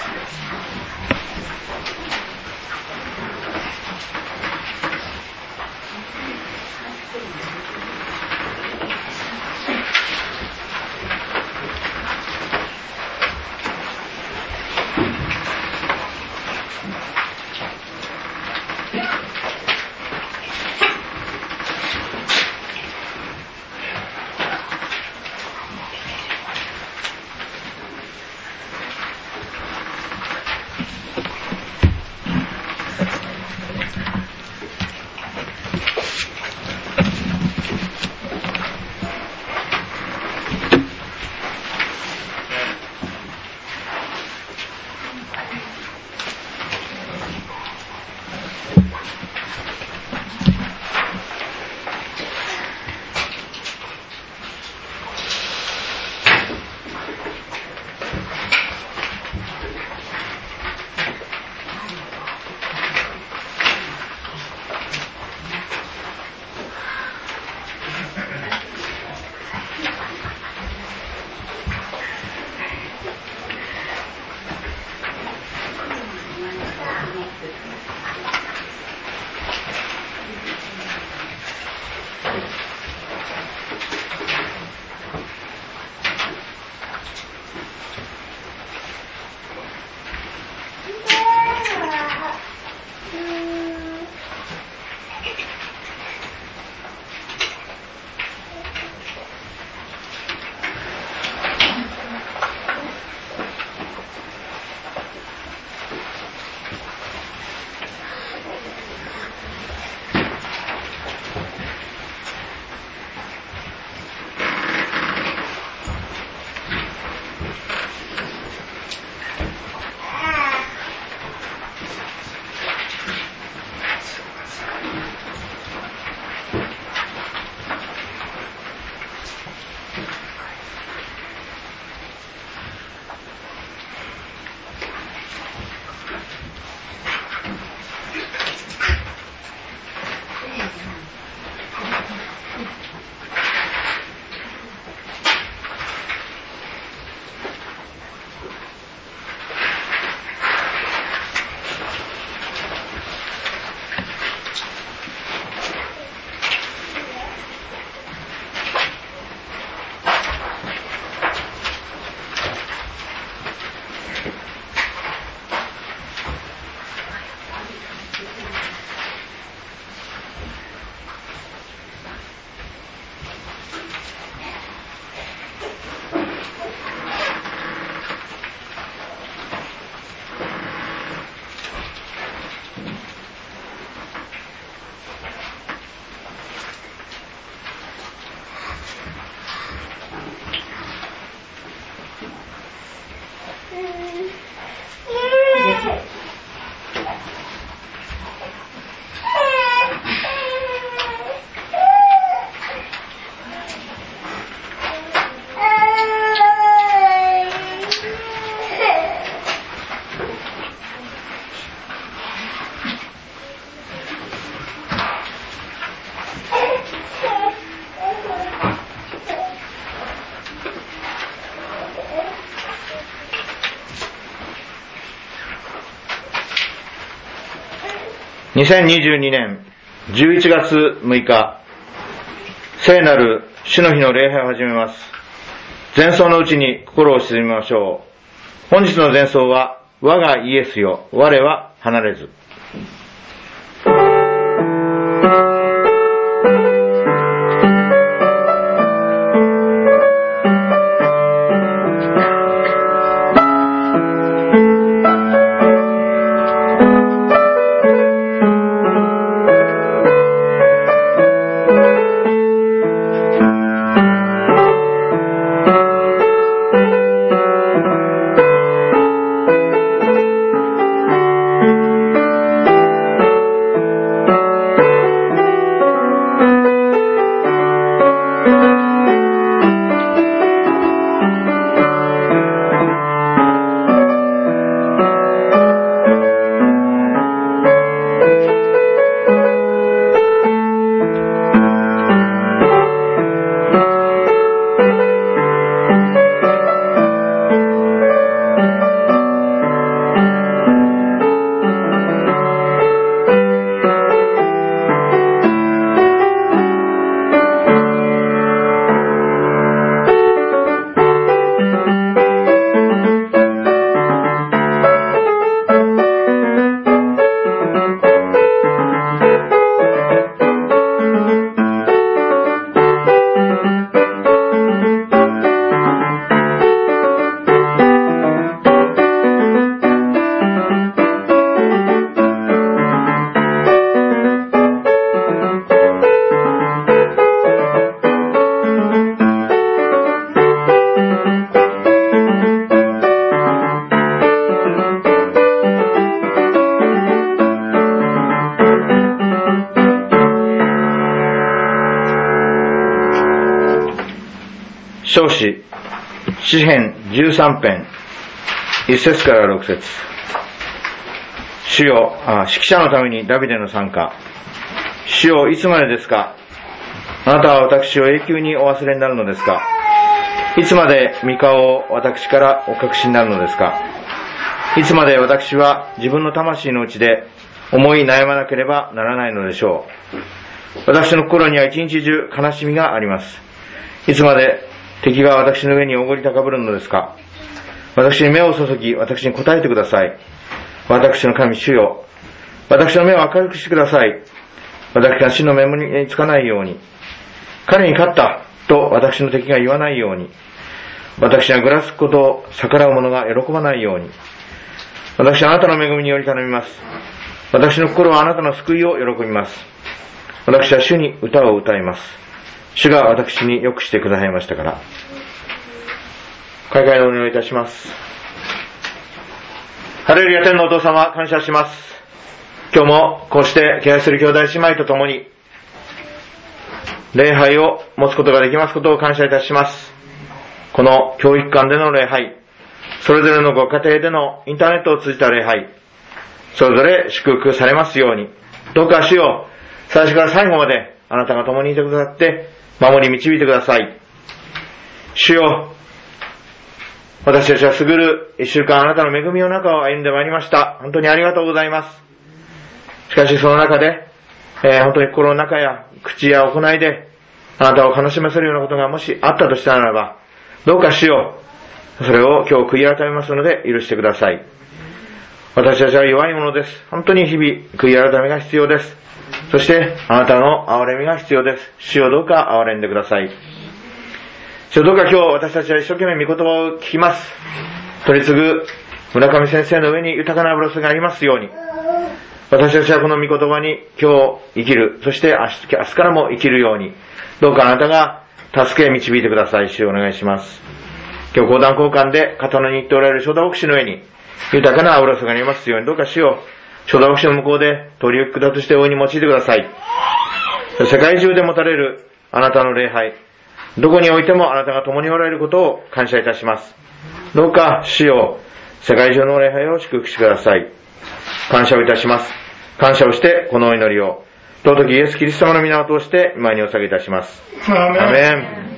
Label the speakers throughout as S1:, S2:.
S1: 2022年11月6日、聖なる主の日の礼拝を始めます。前奏のうちに心を沈めましょう。本日の前奏は、我がイエスよ、我は離れず。 唱詩詩編13編1節から6節。主よ、指揮者のためにダビデの賛歌。主よ、いつまでですか。あなたは私を永久にお忘れになるのですか。いつまで御顔を私からお隠しになるのですか。いつまで私は自分の魂の内で思い悩まなければならないのでしょう。私の心には一日中悲しみがあります。いつまで敵が私の上におごり高ぶるのですか。私に目を注ぎ、私に答えてください。私の神主よ、私の目を明るくしてください。私が死の目につかないように、彼に勝ったと私の敵が言わないように、私がぐらつくことを逆らう者が喜ばないように、私はあなたの恵みにより頼みます。私の心はあなたの救いを喜びます。私は主に歌を歌います。主が私に良くしてくださいましたから。開会のお祈りいたします。ハレルヤ、天のお父様、感謝します。今日もこうして敬愛する兄弟姉妹と共に礼拝を持つことができますことを感謝いたします。この教育館での礼拝、それぞれのご家庭でのインターネットを通じた礼拝、それぞれ祝福されますように、どうか主よ、最初から最後まであなたが共にいてくださって守り導いてください。主よ、私たちは過ぐる一週間あなたの恵みの中を歩んでまいりました。本当にありがとうございます。しかしその中で、本当に心の中や口や行いであなたを悲しませるようなことがもしあったとしたならば、どうか主よ、それを今日悔い改めますので許してください。私たちは弱いものです。本当に日々悔い改めが必要です。そしてあなたの憐れみが必要です。主よ、どうか憐れんでください。主よ、どうか今日私たちは一生懸命御言葉を聞きます。取り次ぐ村上先生の上に豊かなブロスがありますように、私たちはこの御言葉に今日生きる、そして明日からも生きるように、どうかあなたが助け導いてください。主をお願いします。今日講談交換で刀に言っておられる初田牧師の上に豊かなブロスがありますように、どうか主を初田牧師の向こうで取り行き下として大いに用いてください。世界中で持たれるあなたの礼拝、どこにおいてもあなたが共におられることを感謝いたします。どうか主よ、世界中の礼拝を祝福してください。感謝をいたします。感謝をしてこのお祈りを尊きイエス・キリスト様の皆を通して前にお下げいたします。アメン。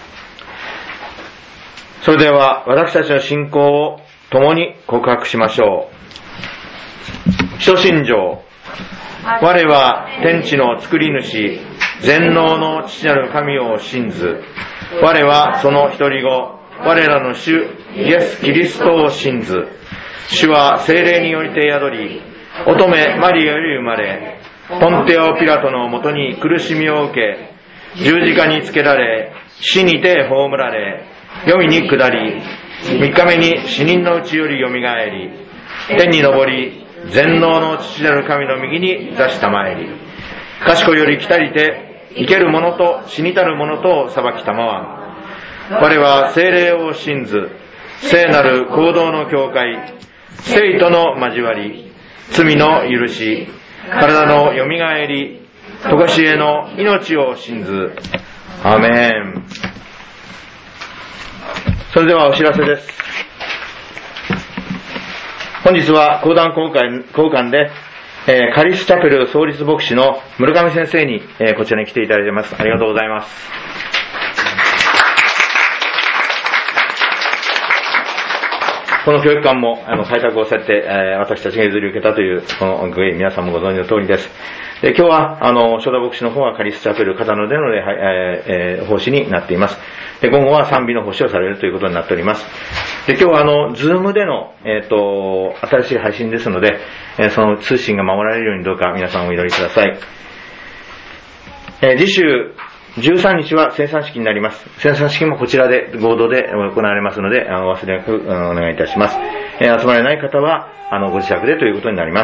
S1: それでは私たちの信仰を共に告白しましょう。使徒信条。我は天地の作り主、全能の父なる神を信ず。我はその一人子、我らの主イエス・キリストを信ず。主は聖霊によりて宿り、乙女マリアより生まれ、ポンテオ・ピラトのもとに苦しみを受け、十字架につけられ、死にて葬られ、黄泉に下り、3日目に死人のうちよりよみがえり、天に昇り、全能の父なる神の右に座したまえり、賢より来たりて、生ける者と死にたる者とを裁きたまわん。我は聖霊を信ず、聖なる行動の教会、聖との交わり、罪の許し、体のよみがえり、とこしえの命を信ず。アーメン。それではお知らせです。本日は講談交換で、カリスチャペル創立牧師の村上先生に、こちらに来ていただいています。ありがとうございます。この教育館も開拓をされて、私たちが譲り受けたというこの皆さんもご存知の通りです。で、今日は初田牧師の方はカリスチャペル片野での礼拝、奉仕になっています。で、今後は賛美の奉仕をされるということになっております。で、今日はズームでの新しい配信ですので、その通信が守られるようにどうか皆さんお祈りください。次週13日は生産式になります。生産式もこちらで合同で行われますので、お忘れなくお願いいたします。集まれない方はご自宅でということになります。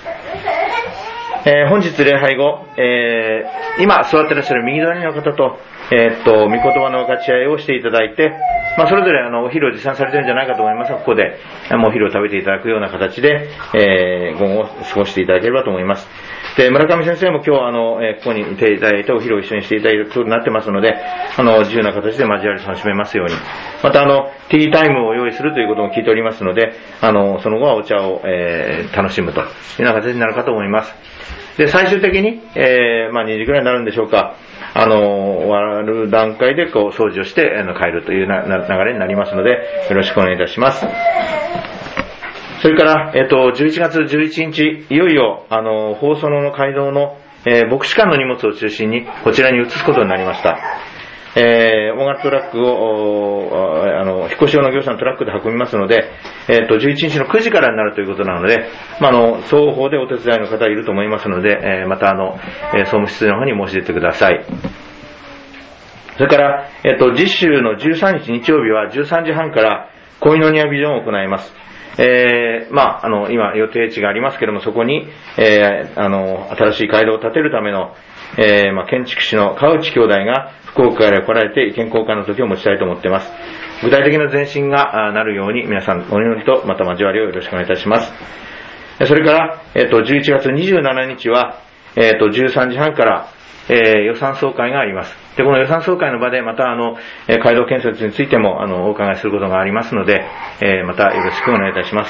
S1: 本日礼拝後、今座っていらっしゃる右隣の方と、御言葉の分かち合いをしていただいて、それぞれお昼を持参されているんじゃないかと思いますが、ここでお昼を食べていただくような形で、午後を過ごしていただければと思います。 で、村上先生も今日ここにいていただいてお昼を一緒にしていただいることになってますので、自由な形で交わり楽しめますように。またティータイムを用意するということも聞いておりますので、その後はお茶を、楽しむというような形になるかと思います。で、最終的に、2時くらいになるんでしょうか。終わる段階で掃除をして帰るという流れになりますので、よろしくお願いいたします。それから、11月11日、いよいよ、放送の街道の、牧師館の荷物を中心に、こちらに移すことになりました。大型トラックを、引っ越し用の業者のトラックで運びますので、11日の9時からになるということなので、双方でお手伝いの方いると思いますので、また総務室の方に申し出てください。それから、次週の13日日曜日は13時半から恋の庭ビジョンを行います。今予定地がありますけれども、そこに、新しい街道を建てるための、建築士の川内兄弟が福岡から来られて意見交換の時を持ちたいと思っています。具体的な前進がなるように皆さんお祈りとまた交わりをよろしくお願いいたします。それから、11月27日は、13時半から、予算総会があります。で、この予算総会の場でまた街道建設についてもお伺いすることがありますので、またよろしくお願いいたします。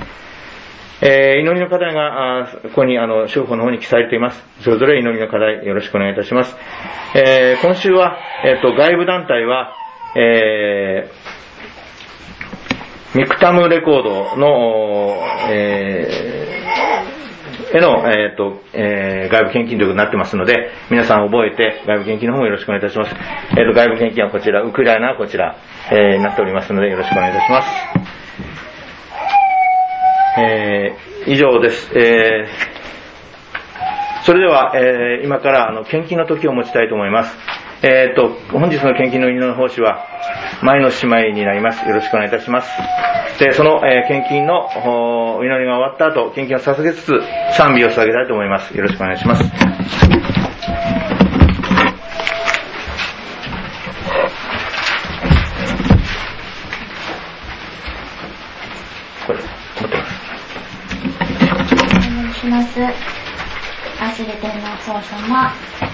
S1: 祈りの課題がここに商法の方に記されています。それぞれ祈りの課題よろしくお願いいたします。今週は、外部団体は、ミクタムレコードの、外部献金ということになってますので、皆さん覚えて外部献金の方もよろしくお願いいたします。外部献金はこちら、ウクライナはこちら、になっておりますのでよろしくお願いいたします。以上です。それでは、今から献金の時を持ちたいと思います。本日の献金の祈りの奉仕は前の姉妹になります。よろしくお願いいたします。で、その、献金のお祈りが終わった後、献金を捧げつつ賛美を捧げたいと思います。よろしくお願いします。これ持ってます。
S2: お願いします。愛する天皇父様、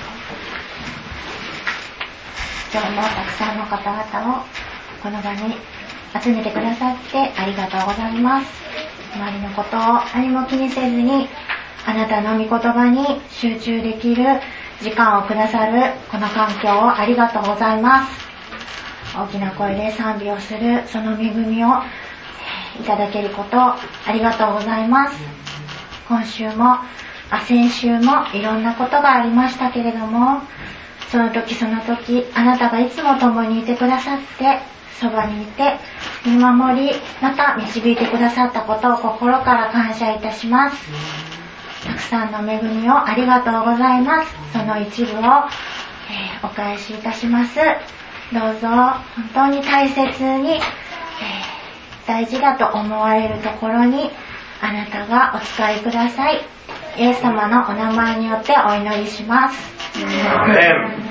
S2: 今日もたくさんの方々をこの場に集めてくださってありがとうございます。周りのことを何も気にせずにあなたの御言葉に集中できる時間をくださるこの環境をありがとうございます。大きな声で賛美をするその恵みをいただけることありがとうございます。今週も先週もいろんなことがありましたけれども、その時その時あなたがいつも共にいてくださって、そばにいて見守り、また導いてくださったことを心から感謝いたします。たくさんの恵みをありがとうございます。その一部を、お返しいたします。どうぞ本当に大切に、大事だと思われるところにあなたがお使いください。イエス様のお名前によってお祈りします。アーメン。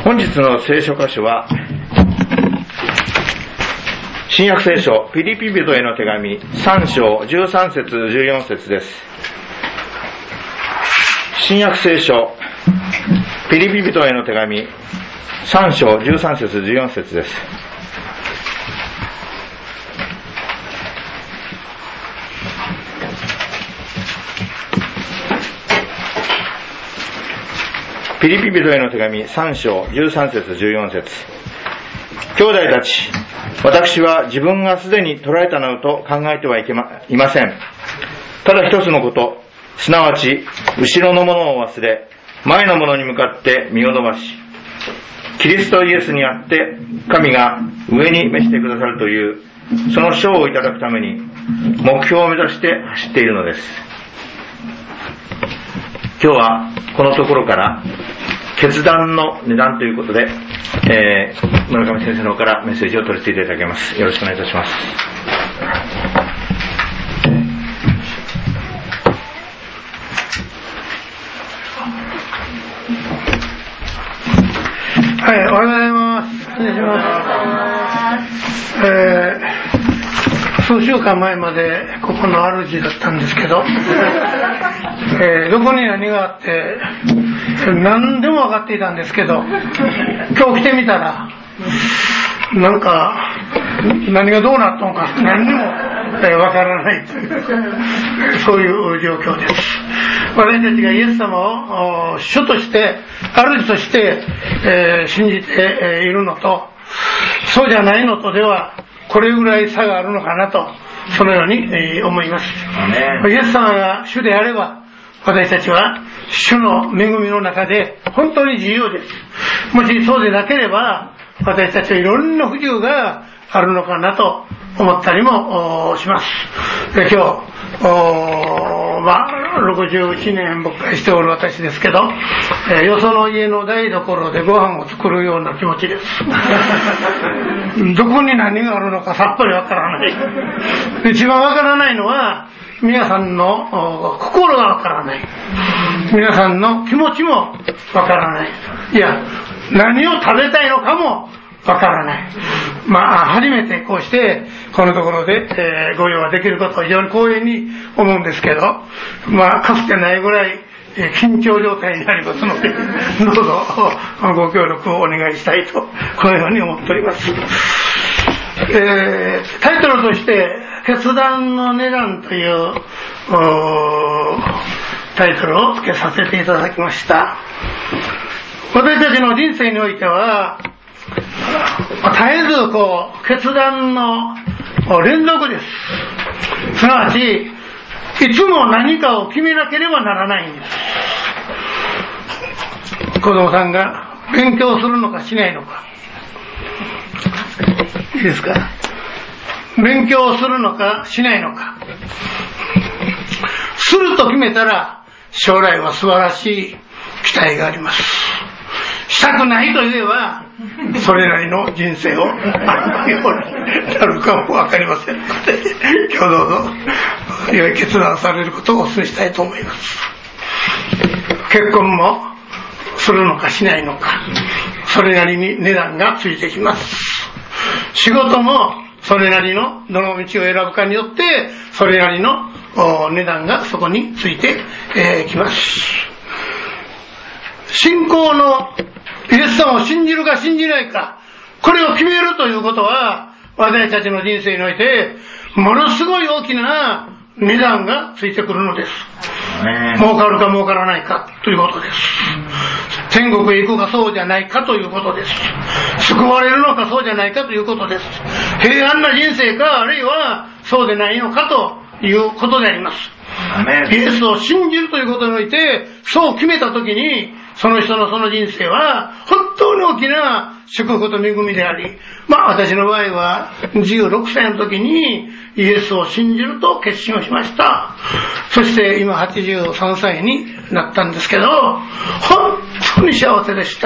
S1: 本日の聖書箇所は新約聖書ピリピ人への手紙3章13節14節です。新約聖書ピリピ人への手紙3章13節14節です。ピリピ人への手紙3章13節14節。兄弟たち、私は自分がすでに捉えたのと考えてはいません。ただ一つのこと、すなわち後ろのものを忘れ前のものに向かって身を伸ばし、キリストイエスにあって神が上に召してくださるというその賞をいただくために目標を目指して走っているのです。今日はこのところから決断の値段ということで、村上先生の方からメッセージを取り次いでいただきます。よろしくお願いいたします。
S3: はい、おはようございます。お願いします。数週間前までここの主だったんですけど、どこに何があって何でも分かっていたんですけど、今日来てみたらなんか何がどうなったのか何にも分からないというそういう状況です。私たちがイエス様を主として主として、信じているのとそうじゃないのとではこれぐらい差があるのかなとそのように思います。イエス様が主であれば私たちは主の恵みの中で本当に自由です。もしそうでなければ私たちはいろんな不自由があるのかなと思ったりもします。今日61年牧会しておる私ですけど、よその家の台所でご飯を作るような気持ちです。どこに何があるのかさっぱりわからない。一番わからないのは皆さんの心がわからない。皆さんの気持ちもわからない。いや、何を食べたいのかもわからない。初めてこうしてこのところで、ご用ができることを非常に光栄に思うんですけど、かつてないぐらい緊張状態になりますのでどうぞご協力をお願いしたいとこのように思っております。タイトルとして決断の値段というタイトルを付けさせていただきました。私たちの人生においては絶えず決断の連続です。すなわちいつも何かを決めなければならないんです。子供さんが勉強するのかしないのか、いいですか。勉強するのかしないのか、すると決めたら将来は素晴らしい期待があります。したくないと言えばそれなりの人生を歩くようになるかも分かりませんので、今日どうぞ良い決断されることをお勧めしたいと思います。結婚もするのかしないのか、それなりに値段がついてきます。仕事もそれなりのどの道を選ぶかによってそれなりの値段がそこについてきます。信仰のイエス様を信じるか信じないか、これを決めるということは私たちの人生においてものすごい大きな値段がついてくるのです。儲かるか儲からないかということです。天国へ行くかそうじゃないかということです。救われるのかそうじゃないかということです。平安な人生かあるいはそうでないのかということであります。イエスを信じるということにおいてそう決めたときにその人のその人生は本当に大きな祝福と恵みであり、私の場合は16歳の時にイエスを信じると決心をしました。そして今83歳になったんですけど、本当に幸せでした。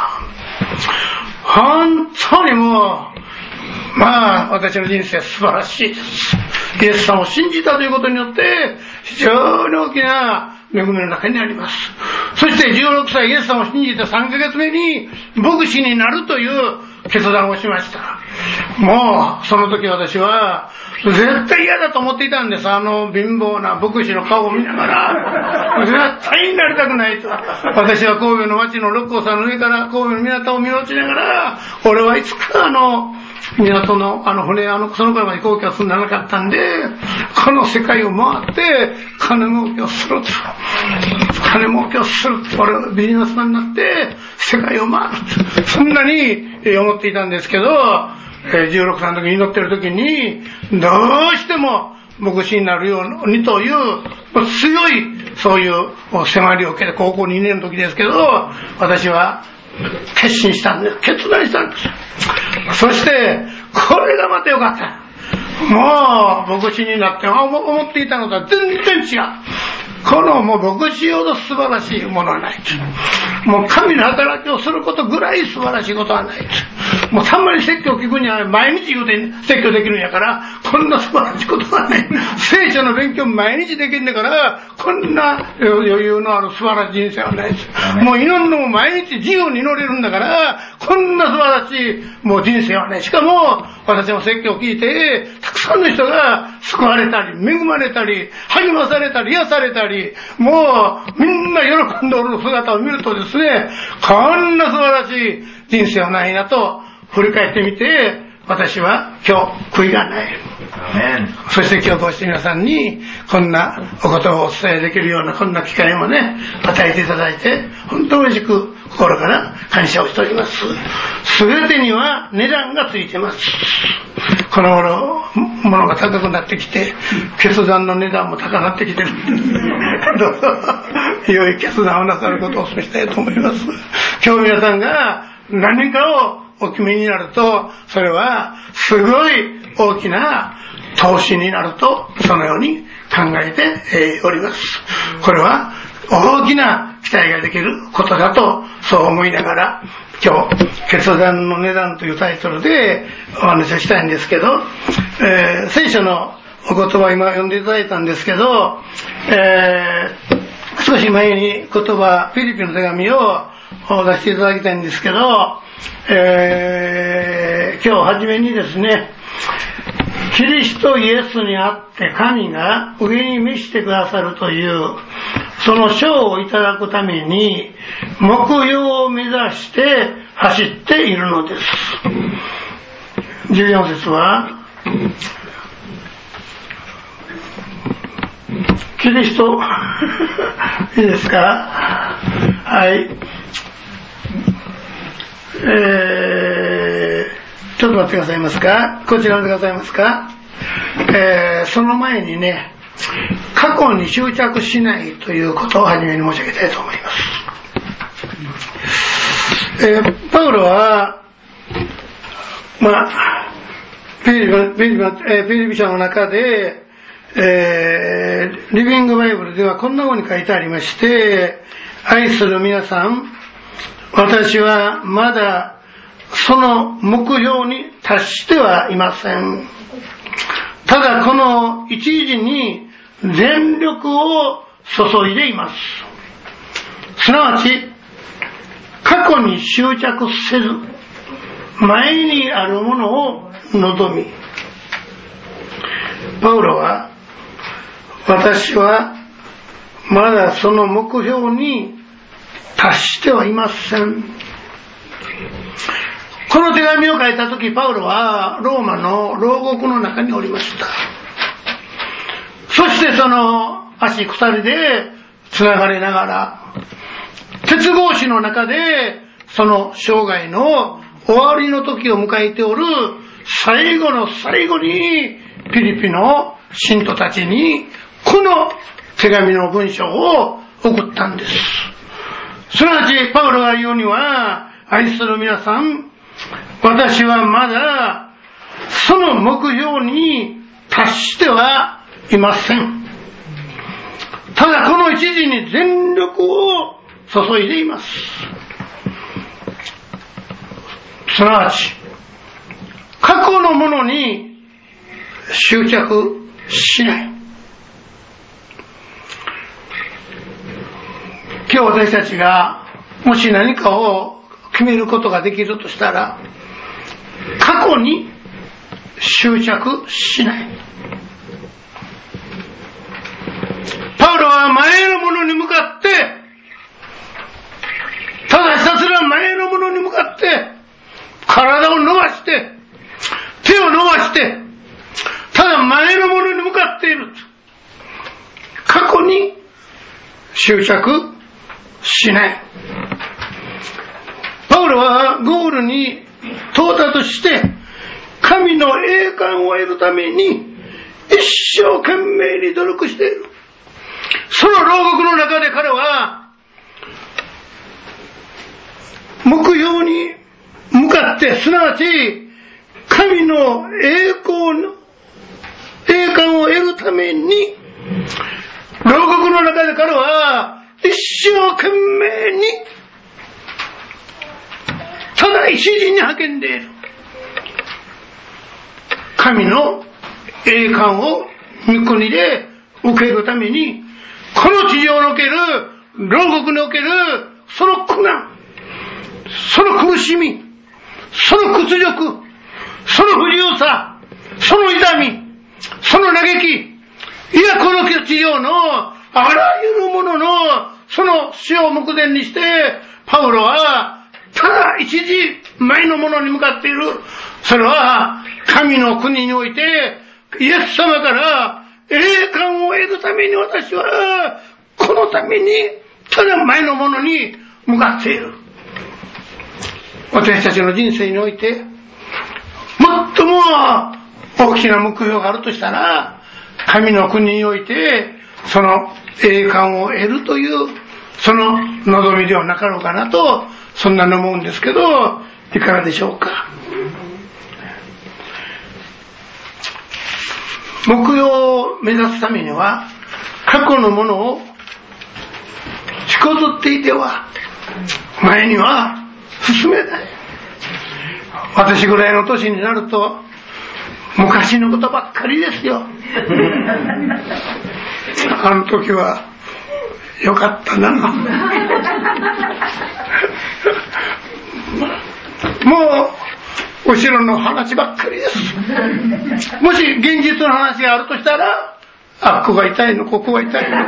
S3: 本当にもう私の人生は素晴らしいです。イエス様を信じたということによって非常に大きな恵みの中にあります。そして16歳イエス様を信じて3ヶ月目に牧師になるという決断をしました。もうその時私は絶対嫌だと思っていたんです。貧乏な牧師の顔を見ながら絶対になりたくないと。私は神戸の町の六甲山の上から神戸の港を見落ちながら、俺はいつか港の船、その頃まで飛行機は積んでなかったんで、この世界を回って金儲けをすると。金儲けをすると。俺はビジネスマンになって世界を回ると。そんなに思っていたんですけど、16歳の時に祈ってる時に、どうしても牧師になるようにという強いそういう迫りを受けて、高校2年の時ですけど、私は決心したんです。決断したんです。そしてこれがまたよかった。もう牧師になって思っていたのとは全然違う。このもう牧師ほど素晴らしいものはない。もう神の働きをすることぐらい素晴らしいことはない。もうたんまり説教を聞くには毎日言うて説教できるんやから、こんな素晴らしいことはない。聖書の勉強毎日できるんだから、こんな余裕のある素晴らしい人生はないです。もう祈るのも毎日自由に祈れるんだから、こんな素晴らしいもう人生はない。しかも私の説教を聞いてたくさんの人が救われたり恵まれたり励まされたり癒されたり、もうみんな喜んでおる姿を見るとですね、こんな素晴らしい人生はないなと振り返ってみて、私は今日悔いがない。そして今日こうして皆さんにこんなお言葉をお伝えできるようなこんな機会もね与えていただいて、本当に嬉しく心から感謝をしております。すべてには値段がついてます。この頃物が高くなってきて、決断の値段も高くなってきてる。どうぞ良い決断をなさることをお勧めしたいと思います。今日皆さんが何かをお決めになると、それはすごい大きな投資になると、そのように考えております。これは大きな期待ができることだとそう思いながら、今日決断の値段というタイトルでお話をしたいんですけど、聖書のお言葉を今読んでいただいたんですけど、少し前に言葉フィリピンの手紙を出していただきたいんですけど、今日初めにですね、キリストイエスにあって神が上に召してくださるというその賞をいただくために目標を目指して走っているのです。14節はキリストいいですか。はい、ちょっと待ってくださいますか。こちらでくださいますか。その前にね、過去に執着しないということを初めに申し上げたいと思います。パウロはフィリピ書の中で、リビングバイブルではこんな風に書いてありまして、愛する皆さん、私はまだその目標に達してはいません。ただこの一時に全力を注いでいます。すなわち過去に執着せず、前にあるものを望み、パウロは私はまだその目標に達してはいません。この手紙を書いたとき、パウロはローマの牢獄の中におりました。そしてその足鎖でつながれながら、鉄格子の中でその生涯の終わりの時を迎えておる最後の最後にピリピの信徒たちにこの手紙の文章を送ったんです。すなわちパウロが言うには、愛する皆さん、私はまだその目標に達してはいません。ただこの一時に全力を注いでいます。すなわち過去のものに執着しない。 今日私たちがもし何かを決めることができるとしたら、過去に執着しない。パウロは前のものに向かって、ただひたすら前のものに向かって体を伸ばして手を伸ばしてただ前のものに向かっている。過去に執着しない。パウロはゴールに到達して神の栄冠を得るために一生懸命に努力している。その牢獄の中で彼は目標に向かって、すなわち神の栄冠を得るために牢獄の中で彼は一生懸命にただ一時に励んでいる。神の栄冠を御国で受けるために、この地上における牢獄におけるその苦難、その苦しみ、その屈辱、その不自由さ、その痛み、その嘆き、いやこの地上のあらゆるもののその死を目前にしてパウロはただ一時前のものに向かっている。それは神の国においてイエス様から栄冠を得るために、私はこのためにただ前のものに向かっている。私たちの人生において最も大きな目標があるとしたら、神の国においてその栄冠を得るというその望みではなかろうかなと、そんなの思うんですけど、いかがでしょうか。目標を目指すためには過去のものをしこずっていては前には進めない。私ぐらいの年になると昔のことばっかりですよ。あの時はよかったな。もう後ろの話ばっかりです。もし現実の話があるとしたら、あ、ここが痛いの、ここが痛い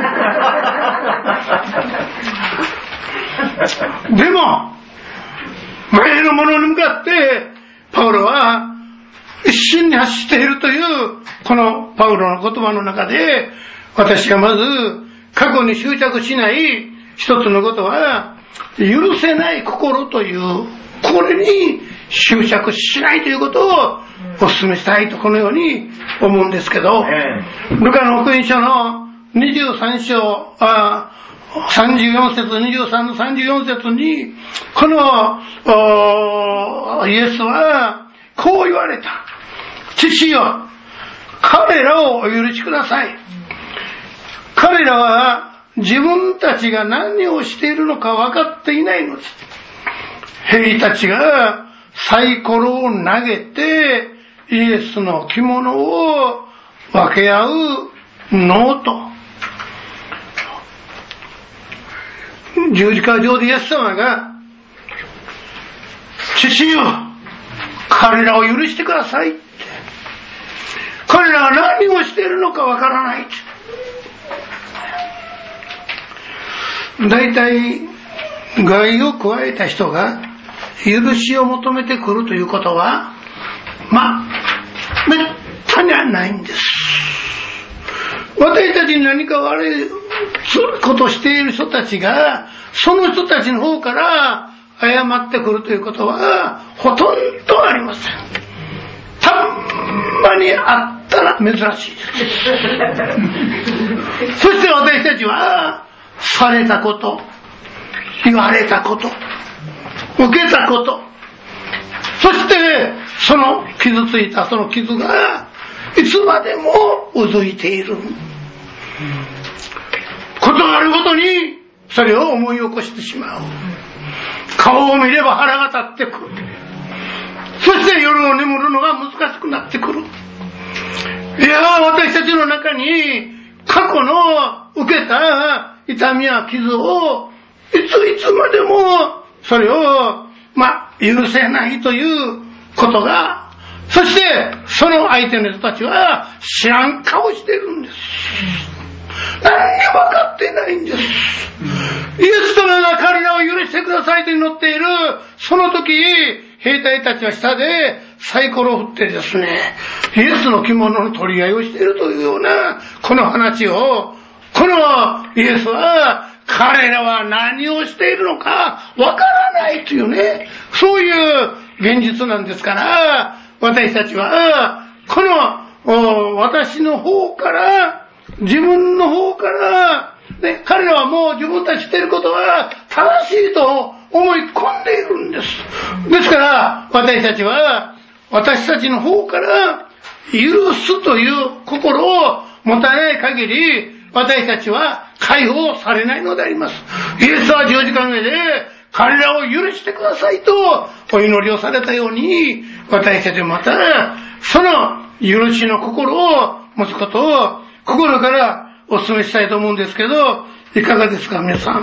S3: の。でも前のものに向かってパウロは一心に走っているというこのパウロの言葉の中で、私がまず過去に執着しない一つのことは、許せない心というこれに執着しないということをお勧めしたいと、このように思うんですけど、ルカの福音書の23章34節、23の34節にこのイエスはこう言われた。父よ、彼らをお許しください。彼らは自分たちが何をしているのか分かっていないのです。兵たちがサイコロを投げてイエスの着物を分け合うのと、十字架上でイエス様が、父よ、彼らを許してくださいって、彼らが何をしているのかわからないって。大体害を加えた人が許しを求めてくるということは、めったにはないんです。私たちに何か悪いことをしている人たちが、その人たちの方から謝ってくるということはほとんどありません。たまにあったら珍しいです。そして私たちはされたこと、言われたこと、受けたこと、そしてその傷ついたその傷がいつまでもうずいていることがあるごとに、それを思い起こしてしまう。顔を見れば腹が立ってくる。そして夜を眠るのが難しくなってくる。いや、私たちの中に過去の受けた痛みや傷をいつまでもそれを許せないということが、そしてその相手の人たちは知らん顔してるんです。何にも分かってないんです。イエス様が彼らを許してくださいと祈っているその時、兵隊たちは下でサイコロを振ってですね、イエスの着物の取り合いをしているというようなこの話を、このイエスは彼らは何をしているのかわからないというね、そういう現実なんですから、私たちはこの私の方から、自分の方から、ね、彼らはもう自分たちしていることは正しいと思い込んでいるんです。ですから私たちは私たちの方から許すという心を持たない限り、私たちは解放されないのであります。イエスは十字架の上で彼らを許してくださいとお祈りをされたように、私たちもまたその許しの心を持つことを心からお勧めしたいと思うんですけど、いかがですか皆さん。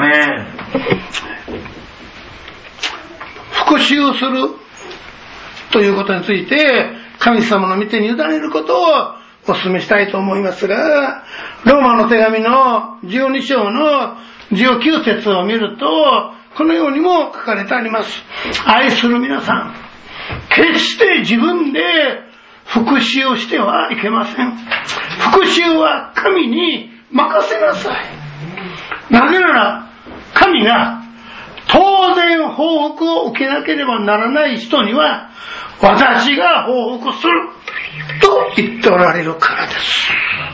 S3: 復讐をするということについて神様の御手に委ねることをお勧めしたいと思いますが、ローマの手紙の12章の19節を見るとこのようにも書かれてあります。愛する皆さん、決して自分で復讐をしてはいけません。復讐は神に任せなさい。なぜなら神が当然報復を受けなければならない人には私が報復すると言っておられるからです。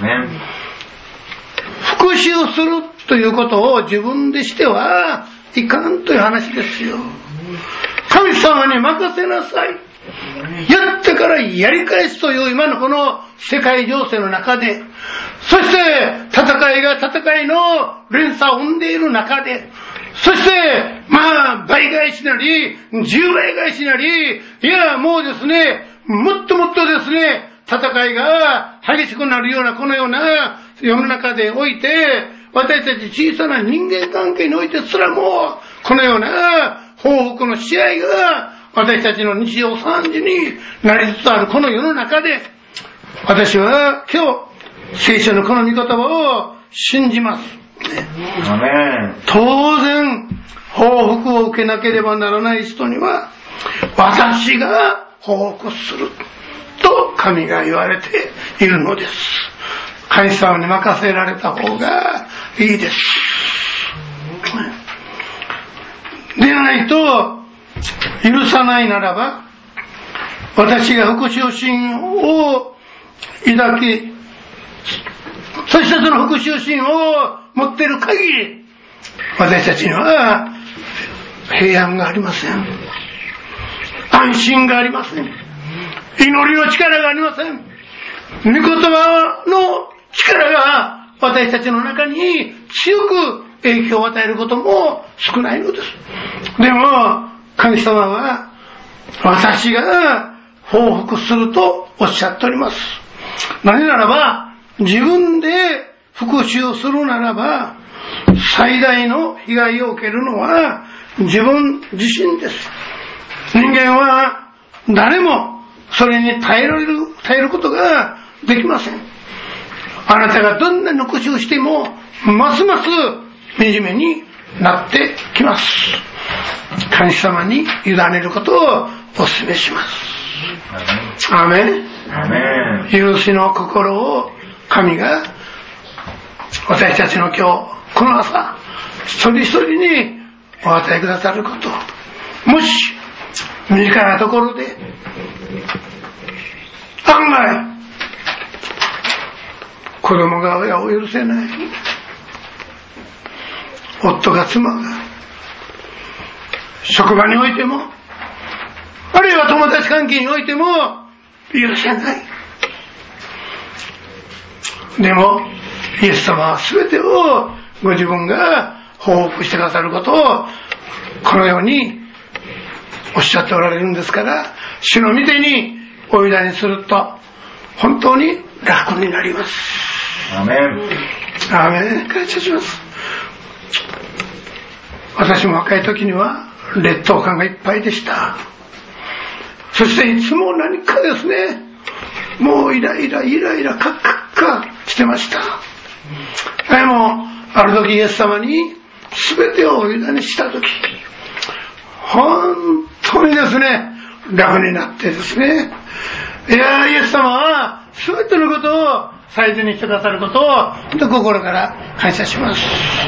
S3: 復讐するということを自分でしてはいかんという話ですよ。神様に任せなさい。やってからやり返すという今のこの世界情勢の中で、そして戦いが戦いの連鎖を生んでいる中で、そして倍返しなり10倍返しなり、いやもうですね、もっともっとですね、戦いが激しくなるようなこのような世の中でおいて、私たち小さな人間関係においてすらもこのような報復の試合が私たちの日常3時になりつつあるこの世の中で、私は今日聖書のこの御言葉を信じます。当然報復を受けなければならない人には私が報復すると神が言われているのです。神様に任せられた方がいいです。でないと、許さないならば私が復讐心を抱き、そしてその復讐心を持っている限り私たちには平安がありません。安心がありません。祈りの力がありません。御言葉の力が私たちの中に強く影響を与えることも少ないのです。でも神様は私が報復するとおっしゃっております。なぜならば自分で復讐をするならば最大の被害を受けるのは自分自身です。人間は誰もそれに耐えることができません。あなたがどんなに復讐してもますます惨めになってきます。神様に委ねることをお勧めします。アーメン。許しの心を神が私たちの今日この朝一人一人にお与えくださること、もし身近なところで案外子供が親を許せない、夫が妻が、職場においてもあるいは友達関係においても許せない。でもイエス様は全てをご自分が報復してくださることをこのようにおっしゃっておられるんですから、主の御手にお委ねすると本当に楽になります。
S1: アーメン。
S3: アーメン。感謝します。 私も若い時には劣等感がいっぱいでした。そしていつも何かですね、もうイライラカッしてました。でもある時イエス様に全てをお委ねした時、本当にですね楽になってですね、いやイエス様は全てのことを最善にしてくださることを本当心から感謝します。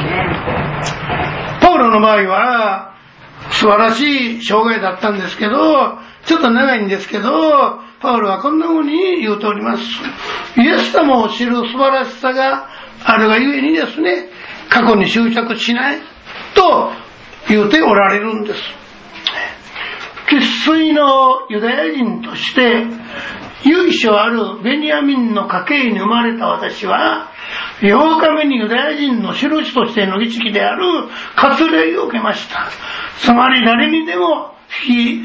S3: パウロの場合は素晴らしい生涯だったんですけど、ちょっと長いんですけど、パウロはこんな風に言うております。イエス様を知る素晴らしさがあるがゆえにですね、過去に執着しないと言うておられるんです。生粋のユダヤ人として由緒あるベニヤミンの家系に生まれた私は、8日目にユダヤ人の印としての儀式である割礼を受けました。つまり誰にも引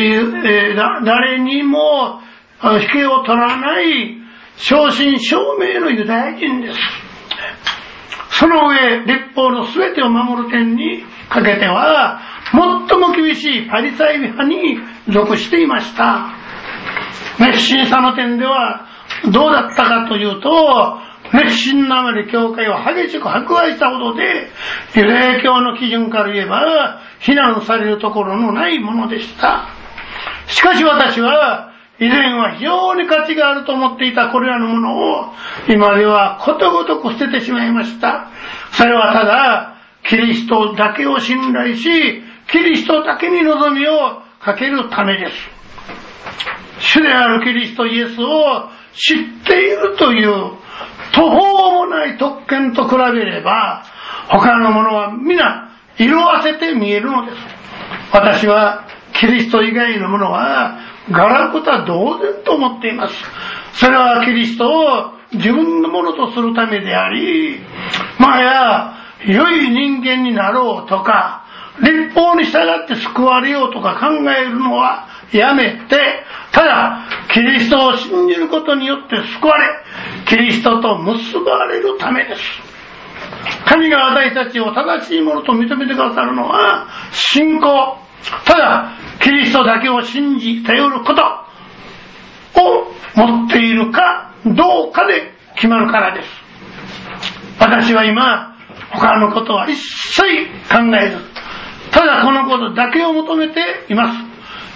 S3: けを取らない正真正銘のユダヤ人です。その上、律法の全てを守る点にかけては最も厳しいパリサイ派に属していました。熱心さの点ではどうだったかというと、熱心なあまり教会を激しく迫害したほどで、ユダヤ教の基準から言えば非難されるところのないものでした。しかし私は以前は非常に価値があると思っていたこれらのものを今ではことごとく捨ててしまいました。それはただキリストだけを信頼し、キリストだけに望みをかけるためです。主であるキリストイエスを知っているという途方もない特権と比べれば、他のものは皆色あせて見えるのです。私はキリスト以外のものはガラクタ同然と思っています。それはキリストを自分のものとするためであり、良い人間になろうとか、律法に従って救われようとか考えるのはやめて、ただキリストを信じることによって救われ、キリストと結ばれるためです。神が私たちを正しいものと認めてくださるのは信仰、ただキリストだけを信じ頼ることを持っているかどうかで決まるからです。私は今他のことは一切考えず、ただこのことだけを求めています。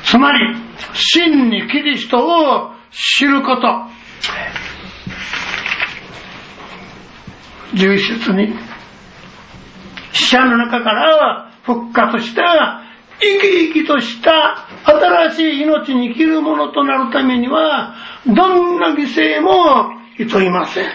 S3: つまり真にキリストを知ること。11節に、死者の中から復活した生き生きとした新しい命に生きるものとなるためにはどんな犠牲もいといません。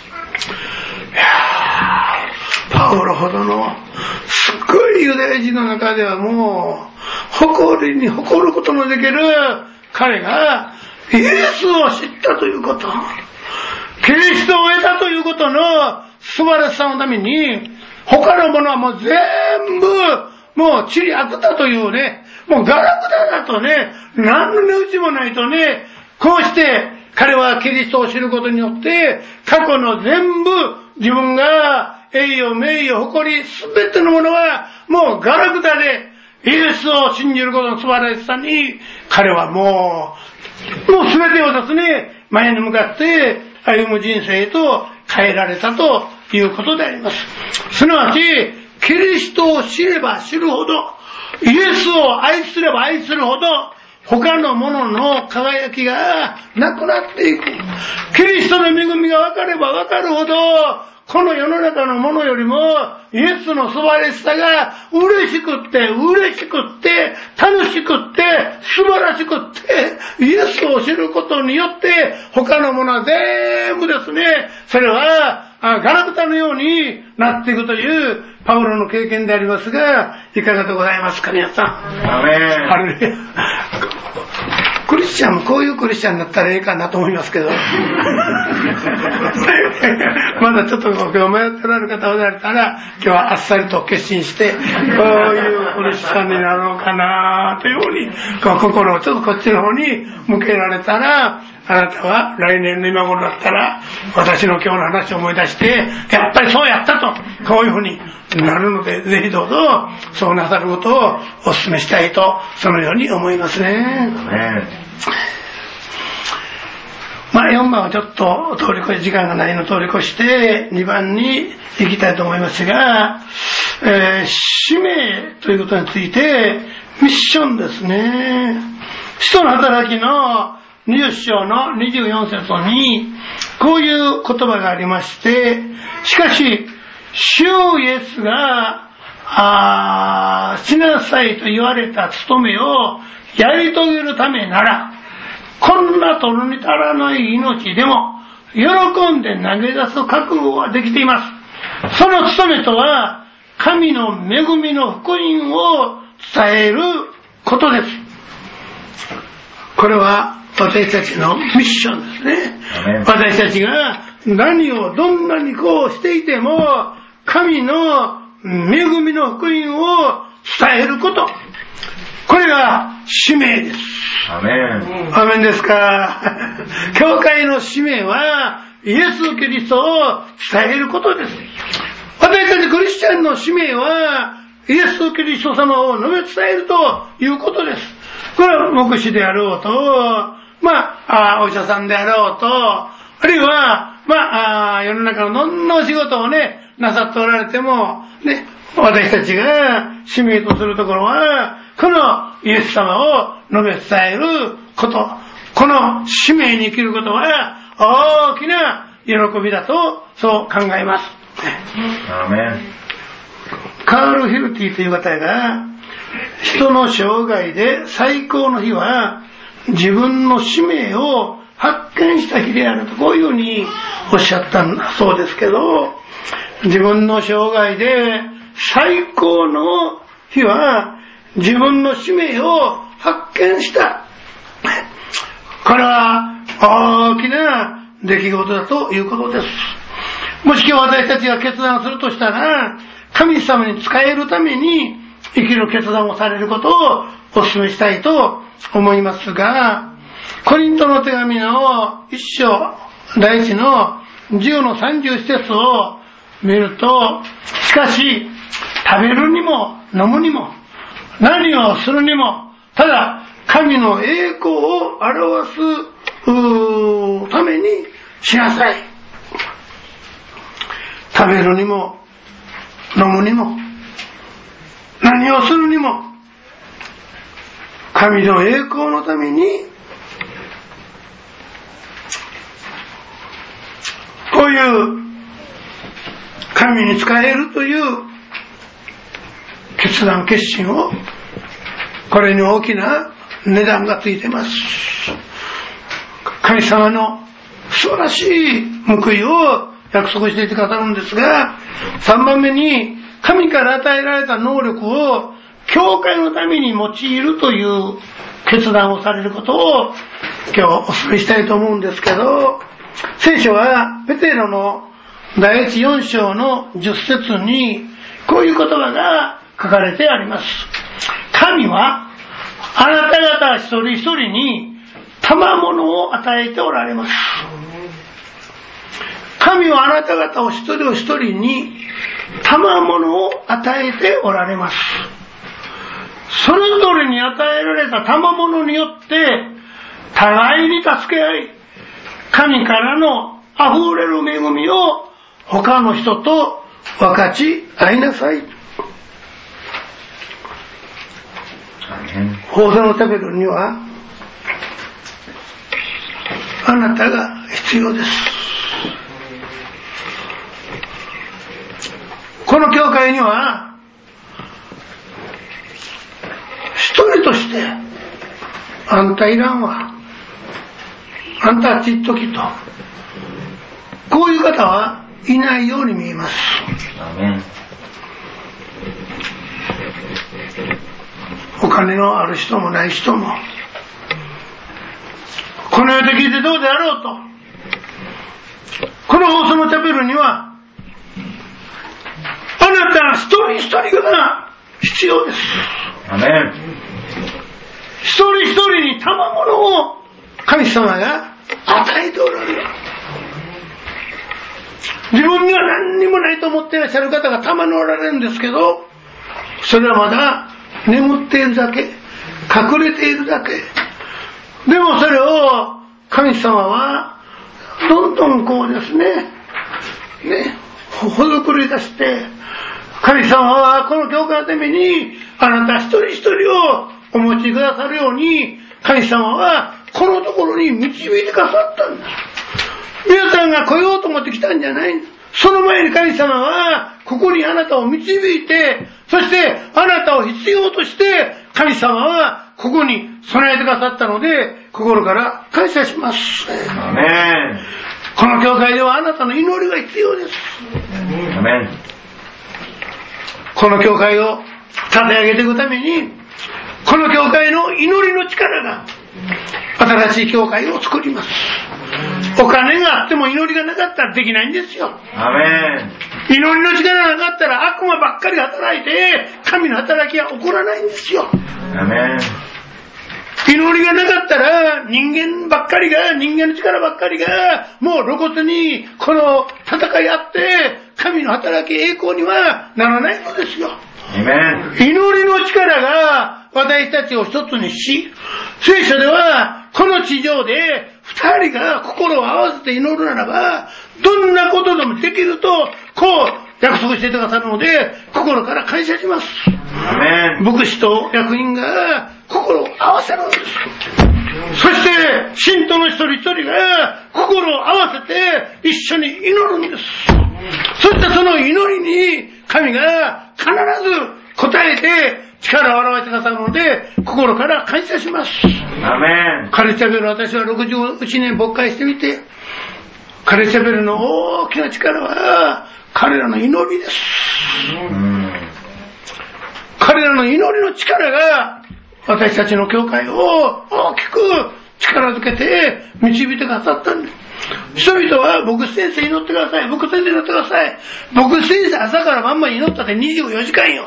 S3: パウロほどのすっごいユダヤ人の中ではもう誇りに誇ることのできる彼がイエスを知ったということ、キリストを得たということの素晴らしさのために、他のものはもう全部もう塵あくだというね、もうガラクタだとね、何の値打ちもないとね、こうして彼はキリストを知ることによって過去の全部自分が栄誉名誉誇り全てのものはもうガラクタで、イエスを信じることの素晴らしさに彼はもう全てをですね、前に向かって歩む人生へと変えられたということであります。すなわちキリストを知れば知るほど、イエスを愛すれば愛するほど、他のものの輝きがなくなっていく。キリストの恵みが分かれば分かるほど、この世の中のものよりもイエスの素晴らしさが嬉しくって楽しくって素晴らしくって、イエスを知ることによって他のものは全部ですね、それはガラクタのようになっていくというパウロの経験でありますが、いかがでございますか皆さん。
S1: アメン。
S3: あれね、クリスチャンもこういうクリスチャンだったらいいかなと思いますけどまだちょっと今日迷っておられる方おられたら、今日はあっさりと決心してこういうクリスチャンになろうかなというふうに心をちょっとこっちの方に向けられたらあなたは来年の今頃だったら私の今日の話を思い出してやっぱりそうやったとこういうふうになるので、ぜひどうぞそうなさることをお勧めしたいとそのように思いますね。4番はちょっと通り越し時間がないのを通り越して2番に行きたいと思いますが、使命ということについてミッションですね。使徒の働きの20章の24節にこういう言葉がありまして、しかし主イエスがしなさいと言われた務めをやり遂げるためなら、こんな取るに足らない命でも喜んで投げ出す覚悟はできています。その務めとは神の恵みの福音を伝えることです。これは私たちのミッションですね。私たちが何をどんなにこうしていても神の恵みの福音を伝えること、これが使命です。
S1: アメン。
S3: アメンですか。教会の使命はイエス・キリストを伝えることです。私たちクリスチャンの使命はイエス・キリスト様を述べ伝えるということです。これは牧師であろうと、お医者さんであろうと、あるいは世の中のどんなお仕事をねなさっておられてもね、私たちが使命とするところはこのイエス様を述べ伝えること、この使命に生きることは大きな喜びだとそう考えます。
S1: アメン。
S3: カール・ヒルティという方が人の生涯で最高の日は自分の使命を発見した日であると、こういうふうにおっしゃったんだそうですけど、自分の生涯で最高の日は自分の使命を発見した。これは大きな出来事だということです。もし今日私たちが決断するとしたら、神様に仕えるために生きる決断をされることをお勧めしたいと思いますが、コリントの手紙の1章第1の10の31節を見ると、しかし食べるにも飲むにも何をするにもただ神の栄光を表すためにしなさい。食べるにも飲むにも何をするにも神の栄光のために、こういう神に仕えるという決断決心を、これに大きな値段がついています。神様の素晴らしい報いを約束していてくださるんですが、3番目に神から与えられた能力を教会のために用いるという決断をされることを今日お勧めしたいと思うんですけど、聖書はペテロの第一4章の10節にこういう言葉が書かれてあります。神はあなた方一人一人に賜物を与えておられます。神はあなた方を一人お一人に賜物を与えておられます。それぞれに与えられた賜物によって互いに助け合い、神からのあふれる恵みを他の人と分かち合いなさい。奉仕のためにはあなたが必要です。この教会には一人としてあんたいらんわ、あんたあっち行っときと、こういう方はいないように見えます。お金のある人もない人も、この世で聞いてどうであろうと、この放送のチャペルにはあなた一人一人が必要です。
S1: アメン。
S3: 一人一人に賜物を神様が与えておられる。自分には何にもないと思っていらっしゃる方がたまにおられるんですけど、それはまだ眠っているだけ、隠れているだけ。でもそれを神様はどんどんこうですね、ほどくり出して、神様はこの教会のためにあなた一人一人をお持ちくださるように、神様はこのところに導いてくださったんです。皆さんが来ようと思って来たんじゃないんです。その前に神様はここにあなたを導いて、そしてあなたを必要として神様はここに備えてくださったので、心から感謝します。
S1: アメン。
S3: この教会ではあなたの祈りが必要です。
S1: アメン。
S3: この教会を立て上げていくために、この教会の祈りの力が新しい教会を作ります。お金があっても祈りがなかったらできないんですよ。
S1: アメン。
S3: 祈りの力がなかったら悪魔ばっかり働いて神の働きは起こらないんですよ。
S1: アメン。
S3: 祈りがなかったら人間ばっかりが、人間の力ばっかりがもう露骨にこの戦いあって神の働き栄光にはならないのですよ。
S1: アメン。
S3: 祈りの力が私たちを一つにし、聖書ではこの地上で二人が心を合わせて祈るならばどんなことでもできるとこう約束してくださるので、心から感謝します。
S1: アメン。
S3: 牧師と役員が心を合わせるんです。そして信徒の一人一人が心を合わせて一緒に祈るんです。そしてその祈りに神が必ず応えて力を表してくださるので、心から感謝します。
S1: アメン。
S3: カルチャベル、私は61年牧会してみて、カルチャベルの大きな力は彼らの祈りです。彼らの祈りの力が私たちの教会を大きく力づけて導いてくださったんです。人々は牧師先生祈ってください、牧師先生祈ってください。牧師先生朝から晩まで祈ったって24時間よ。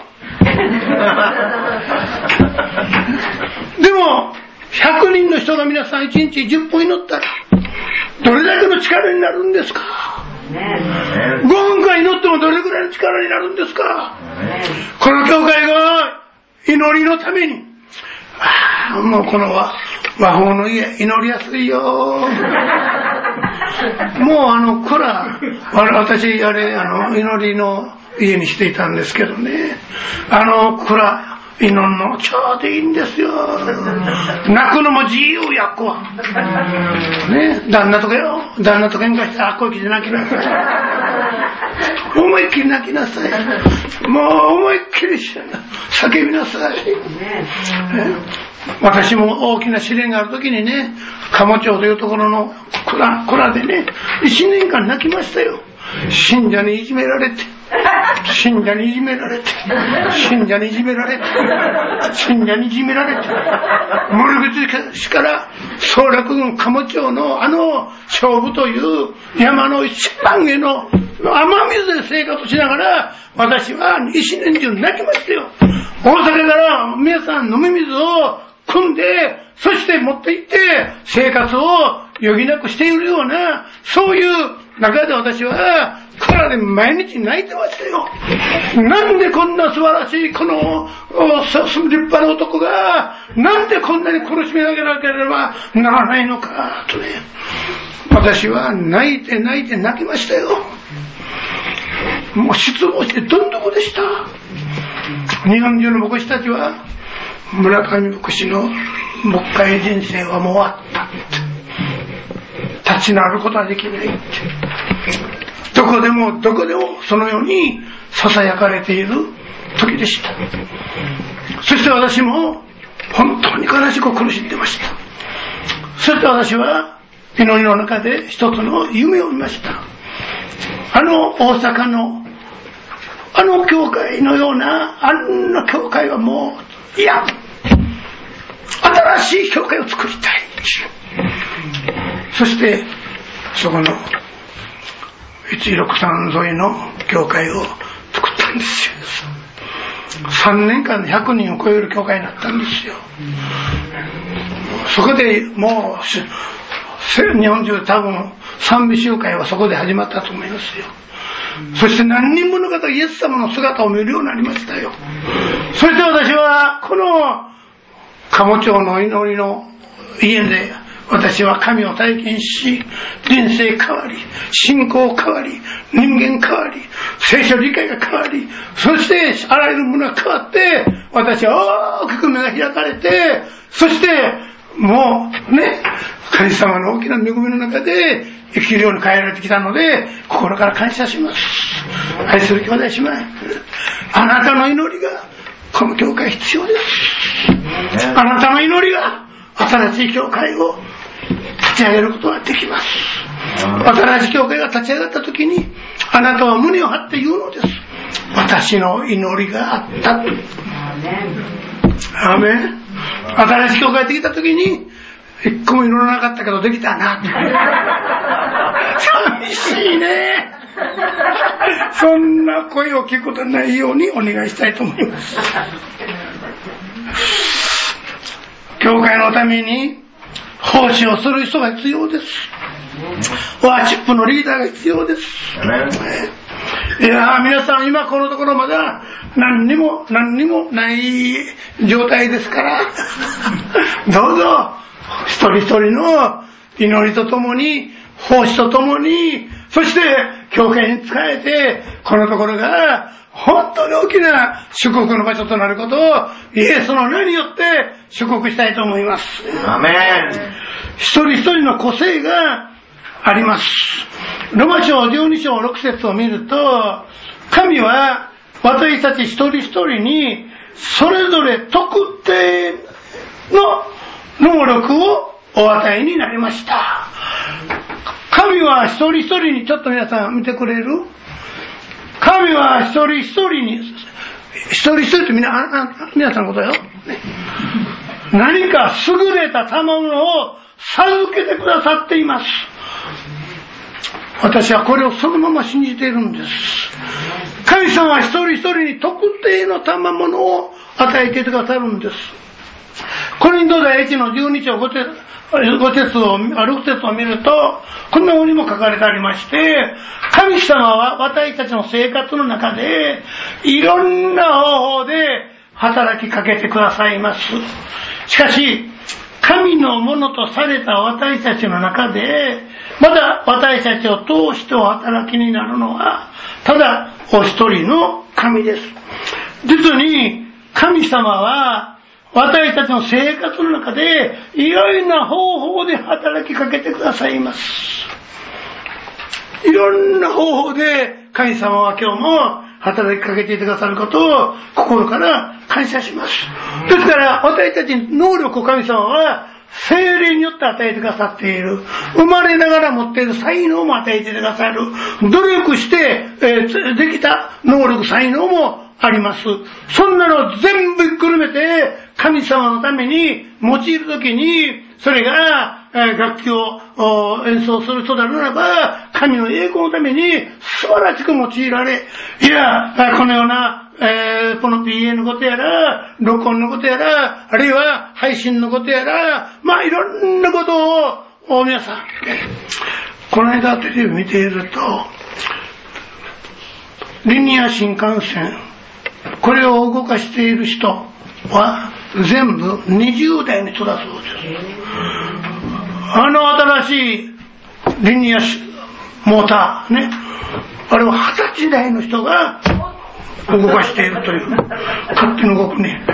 S3: でも100人の人が皆さん1日10分祈ったらどれだけの力になるんですか。5分間祈ってもどれくらいの力になるんですか。この教会が祈りのために、もうこの和法の家祈りやすいよ。もう私祈りの家にしていたんですけどね、祈るのちょうどいいんですよ。泣くのも自由やっこはね。旦那と喧嘩してこいきで泣きなさい。思いっきり泣きなさい。もう思いっきり叫びなさい。私も大きな試練がある時にね、鴨町というところの蔵でね、1年間泣きましたよ。信者にいじめられて、信者にいじめられて、信者にいじめられて、信者にいじめられて、森口市から総楽郡鴨町の勝負という山の一番上の雨水で生活しながら、私は一年中泣きましたよ。大阪から皆さん飲み水を汲んで、そして持って行って生活を余儀なくしているような、そういう中で私は蔵で毎日泣いてましたよ。なんでこんな素晴らしいこの立派な男がなんでこんなに苦しめなければならないのかとね、私は泣いて泣きましたよ。もう失望してどんどこでした。日本中の牧師たちは村上牧師の牧会人生はもう終わった、立ち直ることはできないって、どこでもそのように囁かれている時でした。そして私も本当に悲しく苦しんでました。そして私は祈りの中で一つの夢を見ました。大阪の教会のような教会はもういや、新しい教会を作りたい。そしてそこの163沿いの教会を作ったんですよ。3年間で100人を超える教会になったんですよ。そこでもう日本中多分賛美集会はそこで始まったと思いますよ。そして何人もの方がイエス様の姿を見るようになりましたよ。そして私はこの鴨町の祈りの家で私は神を体験し、人生変わり、信仰変わり、人間変わり、聖書理解が変わり、そしてあらゆるものが変わって、私は大きく目が開かれて、そしてもうね、神様の大きな恵みの中で生きるように変えられてきたので、心から感謝します。愛する兄弟姉妹、あなたの祈りがこの教会必要です。あなたの祈りが新しい教会を立ち上げることができます。新しい教会が立ち上がった時に、あなたは胸を張って言うのです。私の祈りがあった。アーメン。新しい教会ができた時に、一個も祈らなかったけどできたな。寂しいね。そんな声を聞くことはないようにお願いしたいと思います。教会のために奉仕をする人が必要です。ワーシップのリーダーが必要です。いや皆さん今このところまだ何にもない状態ですからどうぞ一人一人の祈りとともに奉仕とともに、そして教会に仕えてこのところが本当に大きな祝福の場所となることをイエスの名によって祝福したいと思います。
S1: アメン。
S3: 一人一人の個性があります。ロマ書12章6節を見ると、神は私たち一人一人にそれぞれ特定の能力をお与えになりました。神は一人一人に、ちょっと皆さん見てくれる？神は一人一人に、一人一人って皆さんのことよ。何か優れた賜物を授けてくださっています。私はこれをそのまま信じているんです。神様は一人一人に特定の賜物を与えてくださるんです。コリント第1の12章6節を見ると、こんな風にも書かれてありまして、神様は私たちの生活の中でいろんな方法で働きかけてくださいます。しかし神のものとされた私たちの中で、まだ私たちを通してお働きになるのはただお一人の神です。実に神様は私たちの生活の中でいろいろな方法で働きかけてくださいます。いろんな方法で神様は今日も働きかけていてくださることを心から感謝します。ですから私たちに能力を神様は聖霊によって与えてくださっている。生まれながら持っている才能も与えてくださる。努力して、できた能力才能もあります。そんなの全部ひっくるめて神様のために用いるときに、それが楽器を演奏する人であるならば、神の栄光のために素晴らしく用いられ、いやこのようなこの PA のことやら、録音のことやら、あるいは配信のことやら、いろんなことを皆さん、この間テレビ見ていると、リニア新幹線、これを動かしている人は全部20代の人だそうです。新しいリニアモーターね、あれは20歳代の人が動かしているという、勝手に動くね。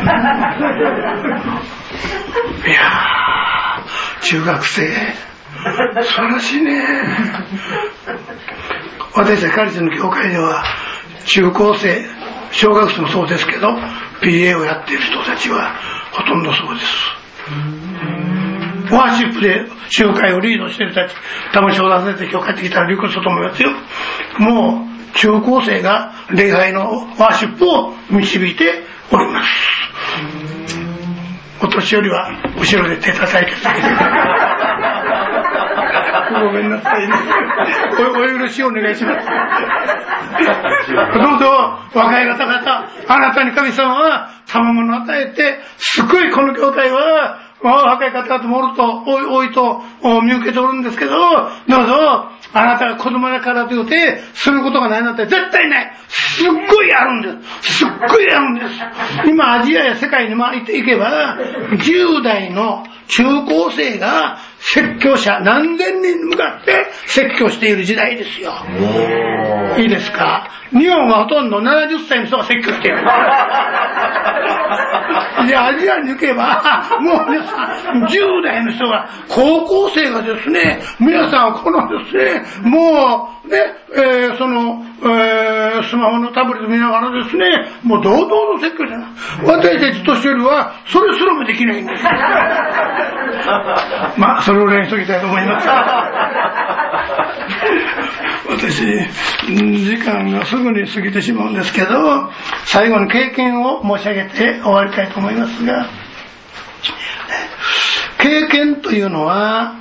S3: いやー、中学生素晴らしいね。私たちカリスの教会では中高生、小学生もそうですけど PA をやっている人たちはほとんどそうです。ワーシップで集会をリードしている人たち、多分商談先生今日帰ってきたらリクエストと思いますよ。もう中高生が礼拝のワーシップを導いております。お年寄りは後ろで手叩いてたけどごめんなさいね。お許しお願いします。どうぞ若い方々、あなたに神様は賜物を与えて、すごいこの教会は若い方々もおると、多いと見受けておるんですけど、どうぞ、あなたが子供だからと言うて、することがないなんて絶対ない。すっごいあるんです。すっごいあるんです。今、アジアや世界に回っていけば、10代の中高生が説教者何千人に向かって説教している時代ですよ。いいですか？日本はほとんど70歳の人が説教している。で、アジアに行けば、もう皆さん、10代の人が、高校生がですね、皆さんこのですね、もう、ね、スマホのタブレット見ながらですね、もう堂々と説教じゃない。私たち年寄りは、それすらもできないんです。まあ、それを例にしときたいと思います。私、時間がすぐに過ぎてしまうんですけど、最後に経験を申し上げて終わりたいと思いますが、経験というのは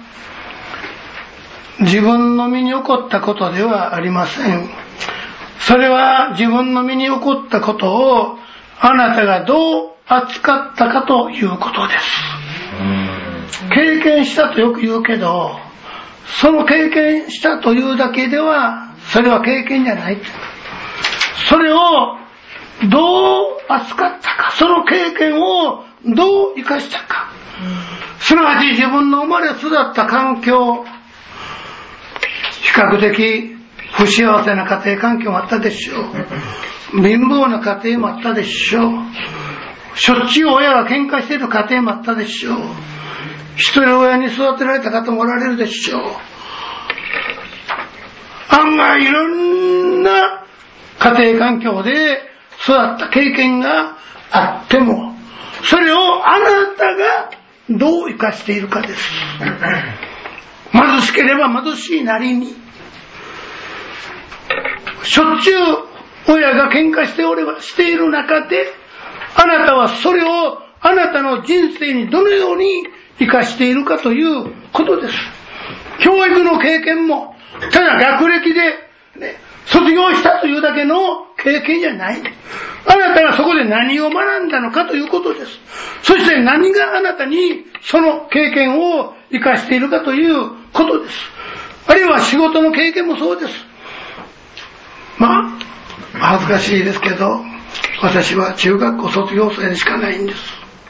S3: 自分の身に起こったことではありません。それは自分の身に起こったことをあなたがどう扱ったかということです。経験したとよく言うけど、その経験したというだけではそれは経験じゃない。それをどう扱ったか、その経験をどう生かしたか、すなわち自分の生まれ育った環境、比較的不幸せな家庭環境もあったでしょう。貧乏な家庭もあったでしょう。しょっちゅう親が喧嘩している家庭もあったでしょう。一人親に育てられた方もおられるでしょう。案外いろんな家庭環境で育った経験があっても、それをあなたがどう生かしているかです。貧しければ貧しいなりに、しょっちゅう親が喧嘩している中で、あなたはそれをあなたの人生にどのように生かしているかということです。教育の経験もただ学歴で、卒業したというだけの経験じゃない。あなたがそこで何を学んだのかということです。そして何があなたにその経験を生かしているかということです。あるいは仕事の経験もそうです。まあ恥ずかしいですけど、私は中学校卒業生でしかないんです。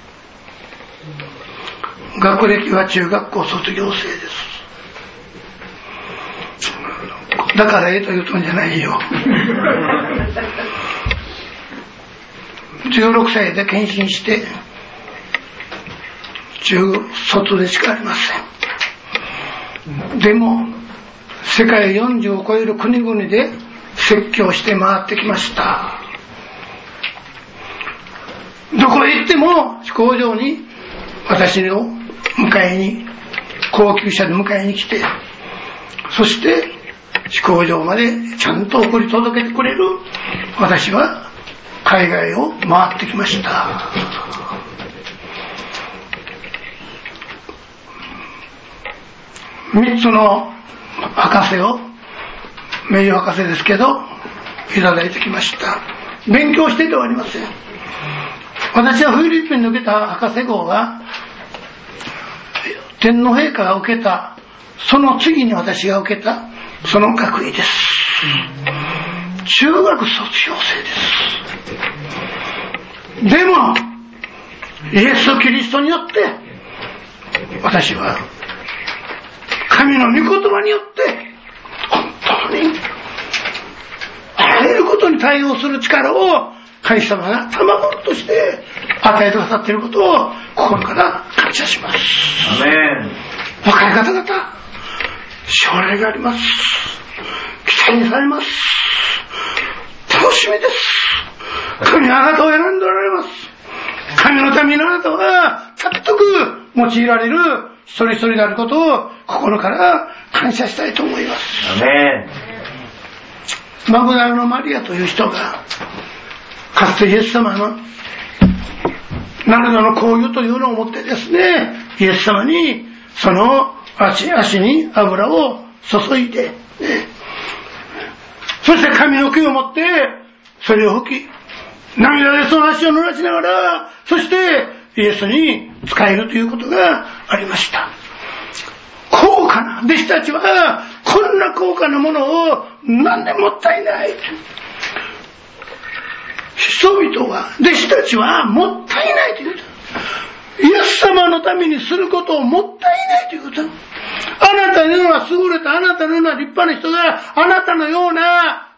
S3: 学歴は中学校卒業生です。だからと言うとんじゃないよ。16歳で検診して中卒でしかありません。でも世界40を超える国々で説教して回ってきました。どこへ行っても飛行場に私を迎えに、高級車で迎えに来て、そして飛行場までちゃんと送り届けてくれる私は海外を回ってきました。3つの博士を、名誉博士ですけどいただいてきました。勉強してではありません。私はフィリピンで受けた博士号は天皇陛下が受けたその次に私が受けたその学位です。中学卒業生です。でもイエス・キリストによって私は神の御言葉によって本当にあらゆることに対応する力を神様が賜物として与えてくださっていることを心から感謝します。
S1: アメン。
S3: 若い方々、将来があります。期待されます。楽しみです。神はあなたを選んでおられます。神のためにあなたは尊く用いられる一人一人であることを心から感謝したいと思います。
S1: アメン。
S3: マグダラのマリアという人がかつてイエス様のナルドの香油というのを持ってですね、イエス様にその足に油を注いで、そして髪の毛を持ってそれを拭き、涙でその足を濡らしながら、そしてイエスに仕えるということがありました。高価な、弟子たちはこんな高価なものをなんでもったいない。人々は、弟子たちはもったいないということ。イエス様のためにすることをもったいないということ。あなたのような優れた、あなたのような立派な人が、あなたのような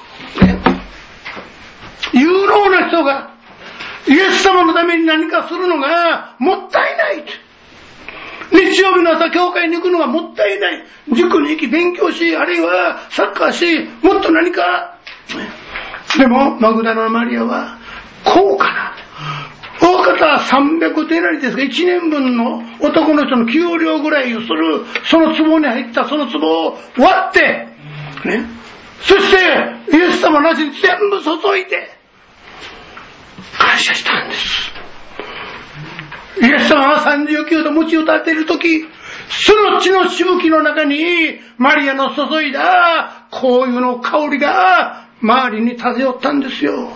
S3: 有能な人がイエス様のために何かするのがもったいない。日曜日の朝教会に行くのがもったいない。塾に行き勉強し、あるいはサッカーし、もっと何か。でもマグダラのマリアは高価な、大方300デナリですが、1年分の男の人の給料ぐらいをする、その壺に入ったその壺を割ってね、そしてイエス様の足に全部注いで感謝したんです。イエス様は39度鞭を立てるとき、その血のしぶきの中にマリアの注いだ香油の香りが周りに漂ったんですよ。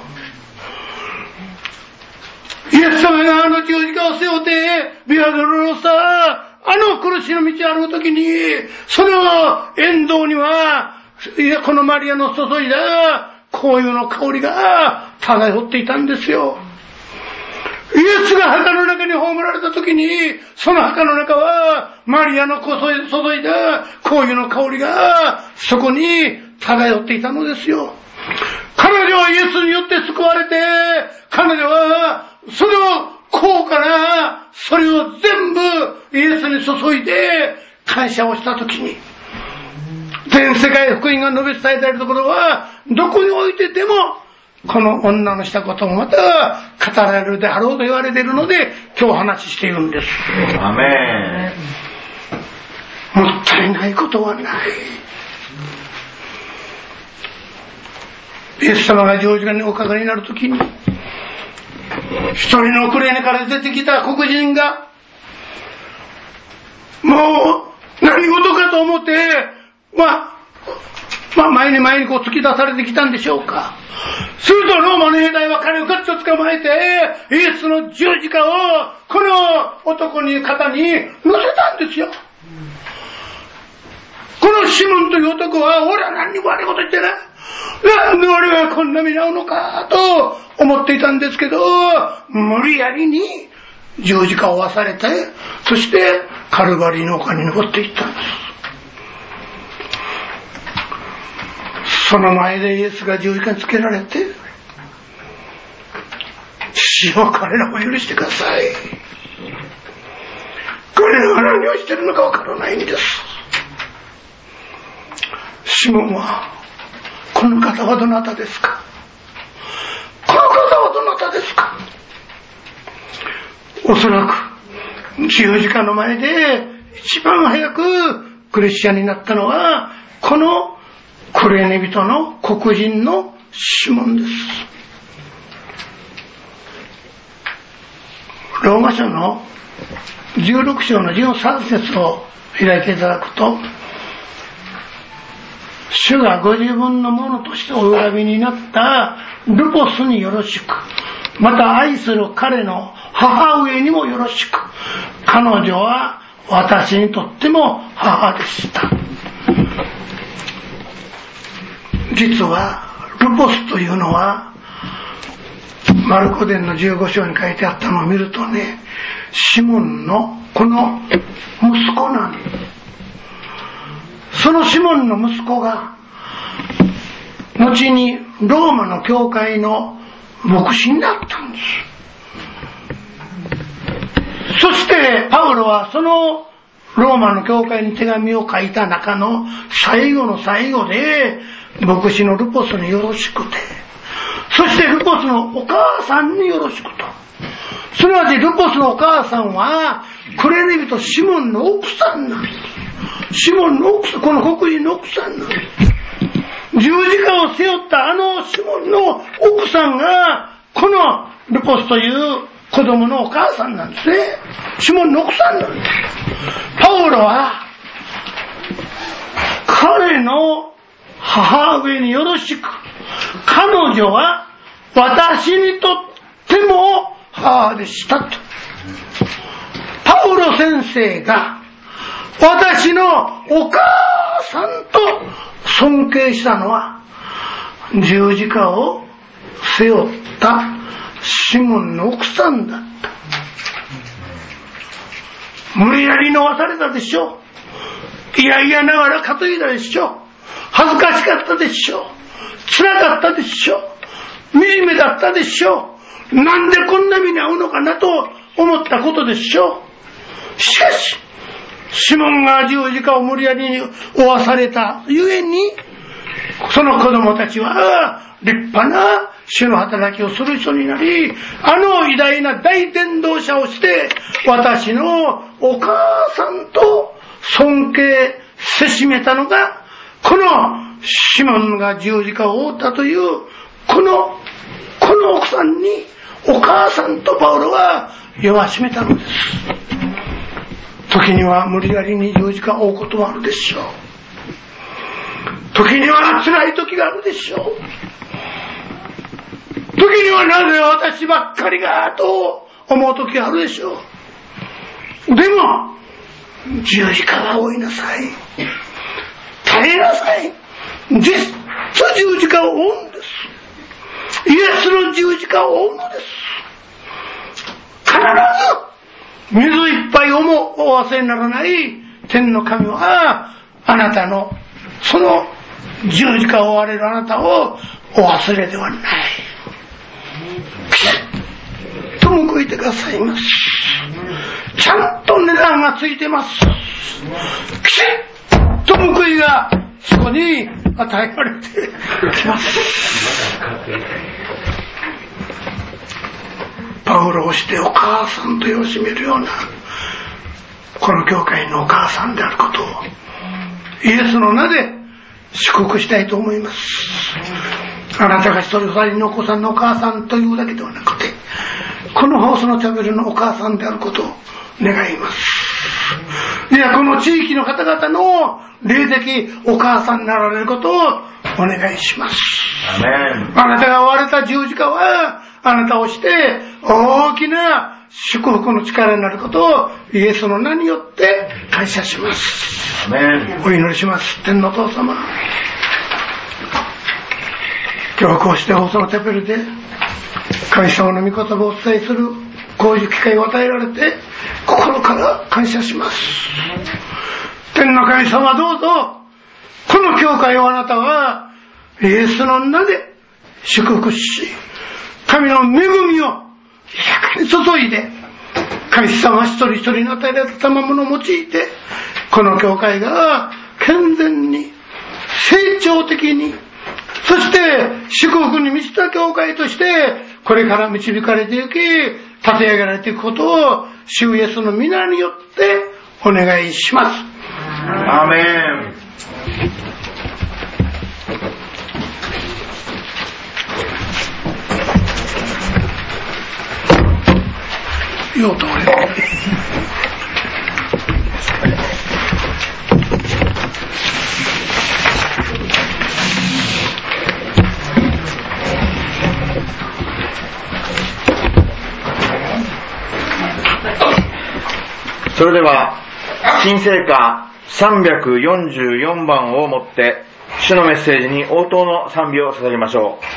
S3: イエス様があの十字架を背負ってビアドロロサ、あの苦しみの道を歩くときに、その沿道にはこのマリアの注いだ香油の香りが漂っていたんですよ。イエスが墓の中に葬られた時に、その墓の中はマリアの注いだ香油の香りがそこに漂っていたのですよ。彼女はイエスによって救われて、彼女はそれを高価な、それを全部イエスに注いで感謝をした時に、全世界福音が述べ伝えられるところはどこにおいてでもこの女のしたこともまた語られるであろうと言われているので、今日話しているんです。
S1: アメン。
S3: もったいないことはない。イエス様が十字架におかかりになるときに、一人のウクライナから出てきた黒人が、もう何事かと思って、前にこう突き出されてきたんでしょうか。するとローマの兵隊は彼をガッと捕まえて、イエスの十字架をこの男に肩に乗せたんですよ。このシモンという男は、俺は何にも悪いこと言ってない、なんで俺はこんな目に遭うのかと思っていたんですけど、無理やりに十字架を負わされて、そしてカルバリーの丘に登っていったんです。その前でイエスが十字架につけられて、主よ彼らを許してください、彼らが何をしているのかわからないんです。シモンは、この方はどなたですか、この方はどなたですか。おそらく十字架の前で一番早くクリスチャンになったのはこのクレネ人の黒人のシモンです。ローマ書の16章の13節を開いていただくと、主がご自分のものとしてお選びになったルポスによろしく、また愛する彼の母上にもよろしく、彼女は私にとっても母でした。実はルポスというのはマルコ伝の15章に書いてあったのを見るとね、シモンのこの息子なんです。そのシモンの息子が後にローマの教会の牧師になったんです。そしてパウロはそのローマの教会に手紙を書いた中の最後の最後で、牧師のルポスによろしくて、そしてルポスのお母さんによろしくと。すなわちルポスのお母さんはクレネ人シモンの奥さんなんです。シモンの奥さん、この黒人の奥さんなんです。十字架を背負ったあのシモンの奥さんがこのルポスという子供のお母さんなんですね。シモンの奥さんなんです。パウロは彼の母上によろしく、彼女は私にとっても母でしたとパウロ先生が私のお母さんと尊敬したのは、十字架を背負ったシモンの奥さんだった。無理やり飲まされたでしょう。いやいやながら担いだでしょう。恥ずかしかったでしょう。辛かったでしょう。惨めだったでしょう。なんでこんな目に遭うのかなと思ったことでしょう。しかしシモンが十字架を無理やりに負わされたゆえに、その子供たちは立派な主の働きをする人になり、あの偉大な大伝道者をして私のお母さんと尊敬せしめたのが、このシモンが十字架を負ったというこの奥さんにお母さんとパウロは世はしめたのです。時には無理やりに十字架を負うこともあるでしょう。時には辛い時があるでしょう。時にはなぜ私ばっかりがと思う時があるでしょう。でも十字架は負いなさい。耐えなさい。実質十字架を負うんです。イエスの十字架を負うのです。必ず水いっぱいお忘れにならない天の神は、あなたのその十字架を追われるあなたをお忘れではない。ピシッと報いてくださいます。ちゃんと値段がついてます。ピシッと報いがそこに与えられてきます。パウロをしてお母さんとよしめるようなこの教会のお母さんであることをイエスの名で祝福したいと思います。あなたが一人二人のお子さんのお母さんというだけではなくて、このハウスのチャペルのお母さんであることを願います。いや、この地域の方々の霊的お母さんになられることをお願いします。
S1: アメン。
S3: あなたが追われた十字架はあなたをして大きな祝福の力になることをイエスの名によって感謝します。
S1: アメン。
S3: お祈りします。天のお父様、今日こうして放送のチャペルで神様の御言葉をお伝えするこういう機会を与えられて心から感謝します。天の神様、どうぞこの教会をあなたはイエスの名で祝福し、神の恵みを豊かに注いで、神様一人一人に与えられた賜物を用いて、この教会が健全に成長的に、そして祝福に満ちた教会としてこれから導かれていき、立て上げられていくことを主イエスの皆によってお願いします。
S1: アーメン。
S3: ようと俺
S1: それでは新聖歌344番をもって主のメッセージに応答の賛美を捧げましょう。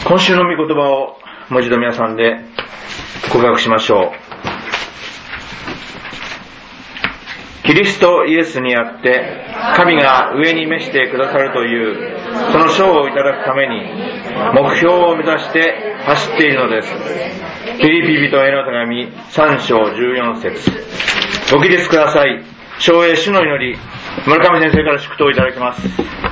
S1: 今週の御言葉をもう一度皆さんで告白しましょう。キリストイエスにあって神が上に召してくださるというその賞をいただくために目標を目指して走っているのです。ピリピ人への手紙3章14節。ご起立ください。唱詠主の祈り、村上先生から祝祷いただきます。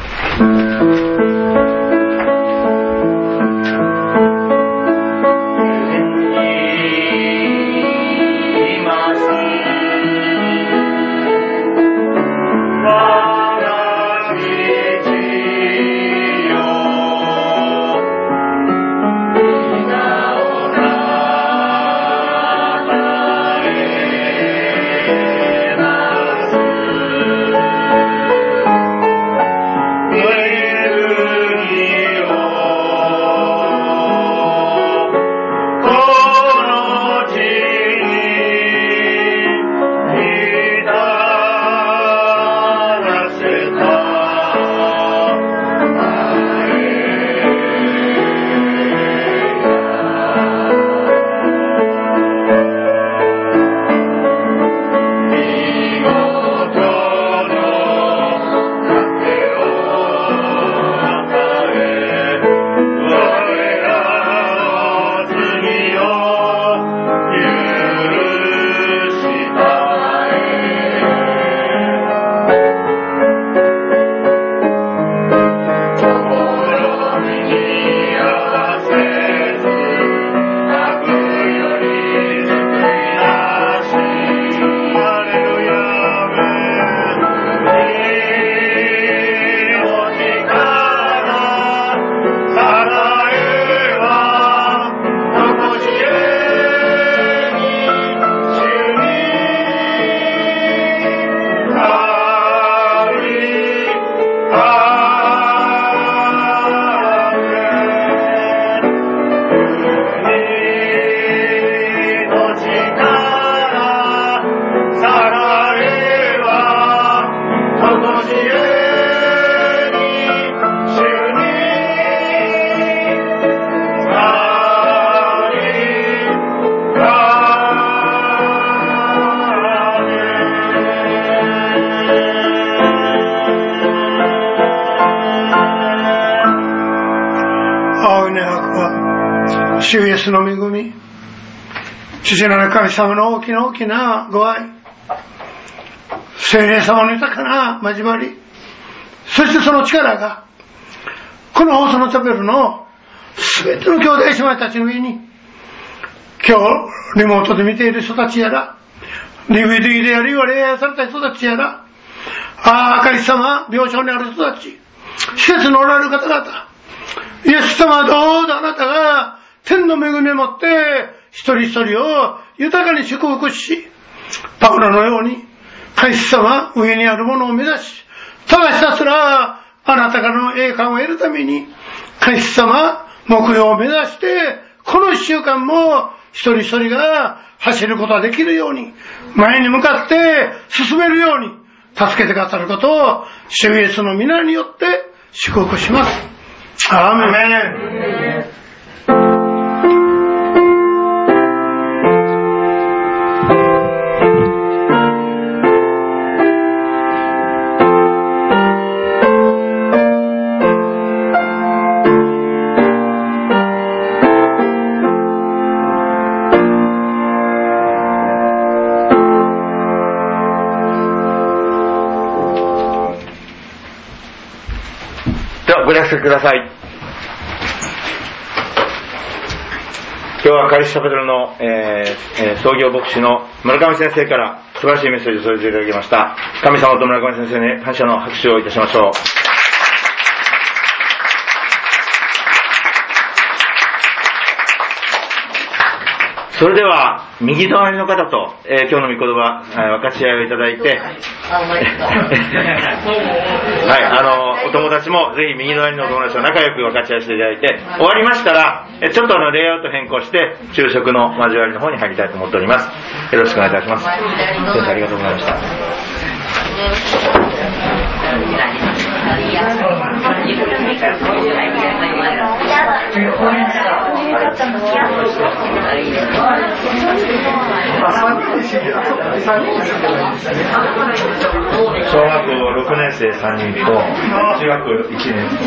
S3: 主イエスの恵み、父なる神様の大きな大きなご愛、聖霊様の豊かな交わり、そしてその力がこの放送のチャペルの全ての兄弟姉妹たちの上に、今日リモートで見ている人たちやら、 DVD であるいは礼拝された人たちやら、神様病床にある人たち、施設におられる方々、イエス様はどうぞあなたが天の恵みをもって一人一人を豊かに祝福し、パウロのように神様上にあるものを目指し、ただひたすらあなたからの栄冠を得るために神様目標を目指して、この一週間も一人一人が走ることができるように、前に向かって進めるように助けてくださることを主イエスの皆によって祝福します。アーメン。
S1: ご着席ください。今日はカリスタペトルの、創業牧師の村上先生から素晴らしいメッセージを添えていただきました。神様と村上先生に感謝の拍手をいたしましょう。それでは右隣の方と、今日の御言葉、分かち合いをいただいて、はい、お友達もぜひ右隣のお友達と仲良く分かち合いしていただいて、終わりましたらちょっとレイアウト変更して昼食の交わりの方に入りたいと思っております。よろしくお願いいたします。先生ありがとうございました。 小学校6年生3人と中学1年生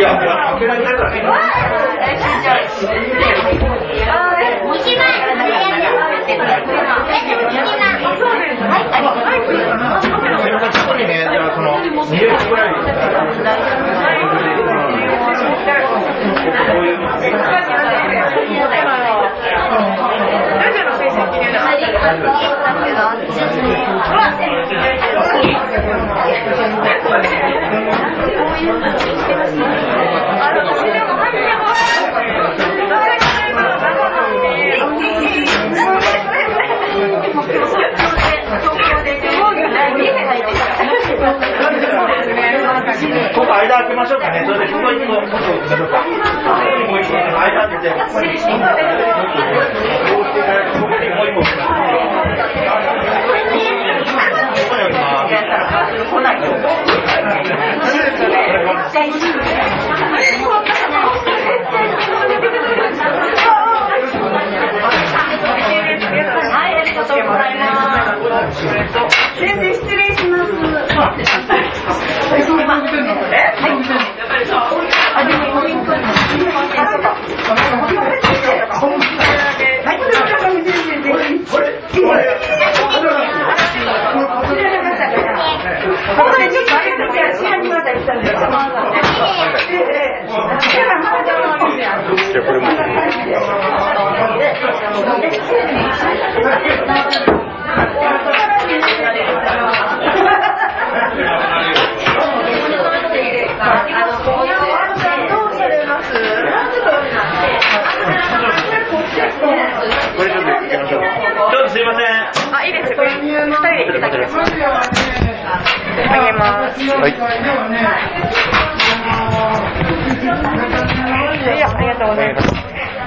S1: ここ間開けましょうかね。それでここ行くと、ここ行きましょうか。ここ行くと、間開けて。ここにもう一個。
S4: 先生失礼します。
S1: すいません。
S4: あ、いいです。これ2人でいただきます。あげます。はい。いや、ありがとうございます。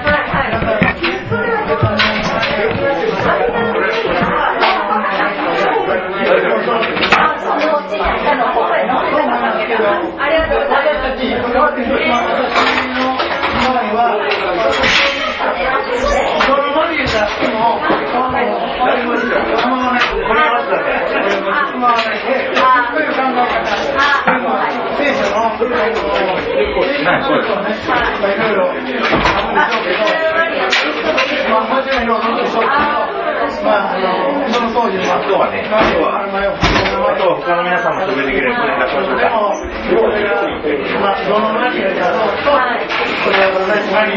S1: その当時の今日はね、あと他の皆さんも紹介できるようにお願いしましょうか。どの何がやろうと、これを何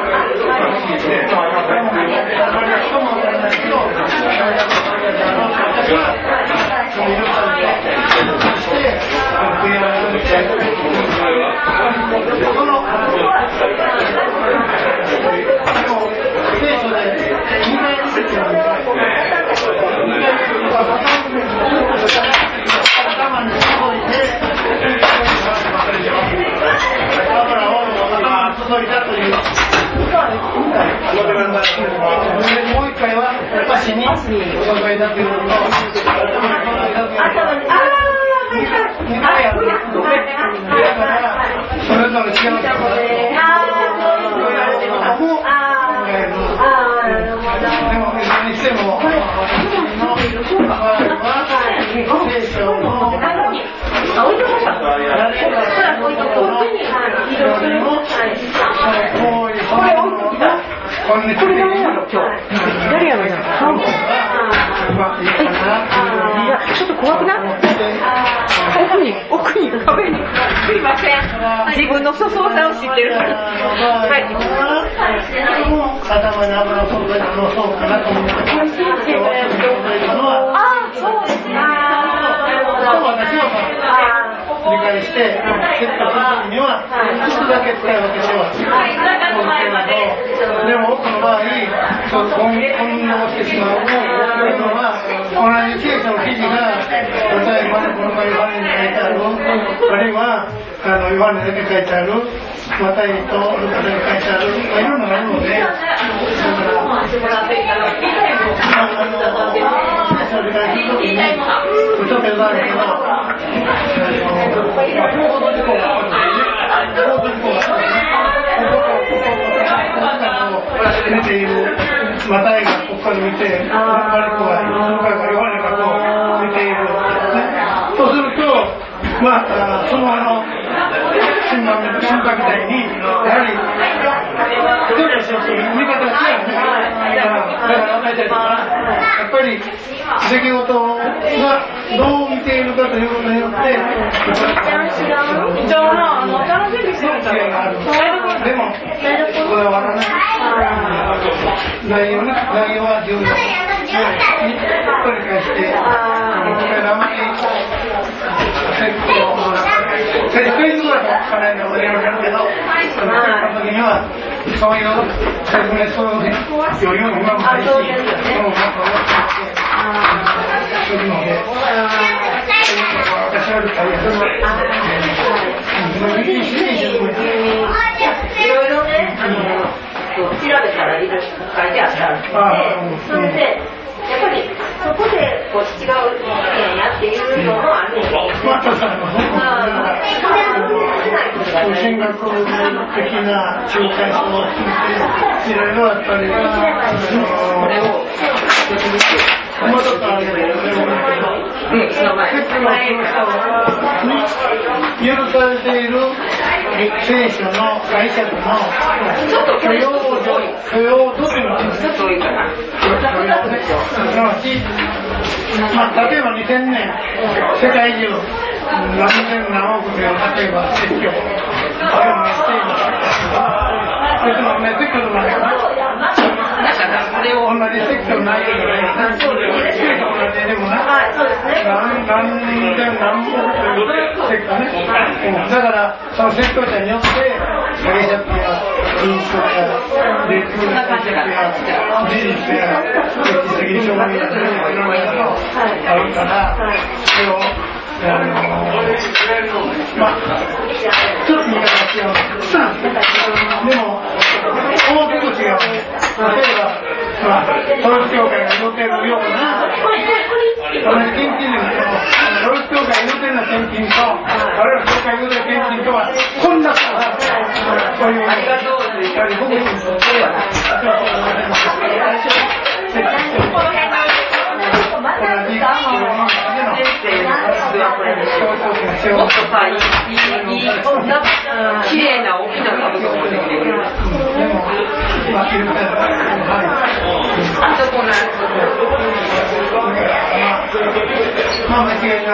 S1: もう一回は足にお伺いだというのと、2回やる。だからそれぞれ違うところででもいずれにしてもの場合は聖書のこれ誰やろな。いや、ちょっと怖くない？奥に壁に。すいません。自分の粗相さを知ってるから。はい。頭に油を取るのそうかなと思って。あ、そうですね。私は理解して、結果するときには、ちょっとだけ使い分けします。でも、この場合、混同してしまうというのは、同じ聖書の記事が、例えばこの場合、ヨハネに書いてある、あるいは、ヨハネだけ書いてある、マタイとルカだけ書いてある、いろんなのがあるので、見ているマタイがここから見て、マルコがヨハネがこう見ている。そうすると、その
S3: 新聞みたいに、やはり、どうでしょうという見方が違うね。だから若い人たちは、やっぱり、出来事がどう見ているかということによって、でも、こだわらない。内容は重要。取り返して、あまり、一人ずつはかなりの盛り上がるけど、その時には、そういう説明する余裕も今もないし、そういうので、私は大変です。
S4: いろいろね、調べたらいろいろ書いてあったんで、それで、やっぱりそこでこう違う意見やっていうのもあるんですよ。
S3: 戦学的な仲介者を聞いて、いろいろやっぱり、許されている聖書の解釈の許容度というのはちょっと多いかな。例えば2000年、世界中何千何億で例えば説教をしています。それとも説教の内容が同じ説教の内容ででもな、何千何億という説教ね。だからその説教者によって解釈や印象や歴史や事実や歴史的証明やいろんなことがあるから、それをちょっと見方が違う。でも、大きく違う。例えば、統一教会が言うてるような、同じ献金ですけど、統一教会が言うてるような献金と、我々教会が言うてる献金とは、こんな差が、そういう、やはり僕にそうはない。
S4: もっとさ、綺麗な大きな株が持ってきてくれる。あそこのやつ。
S3: まあ間違いない。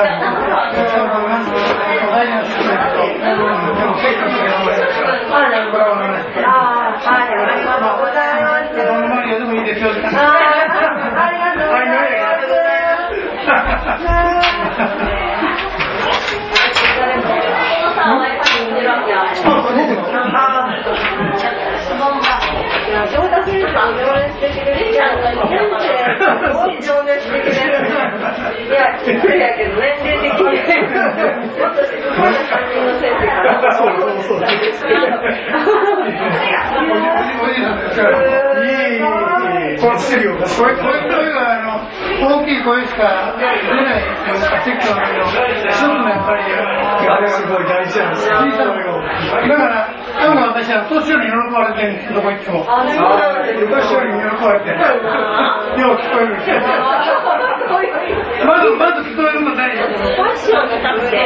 S3: 大きい声しか出ない説教だけど、ちょっとやっぱりあれはすごい大事なんですよ。だからなんか私は年寄りに喜ばれてるんです、どこ行っても。年寄りに喜ばれてる。よう聞こえるんですよ。まず聞こえるのないよ。ファッションが多分ね。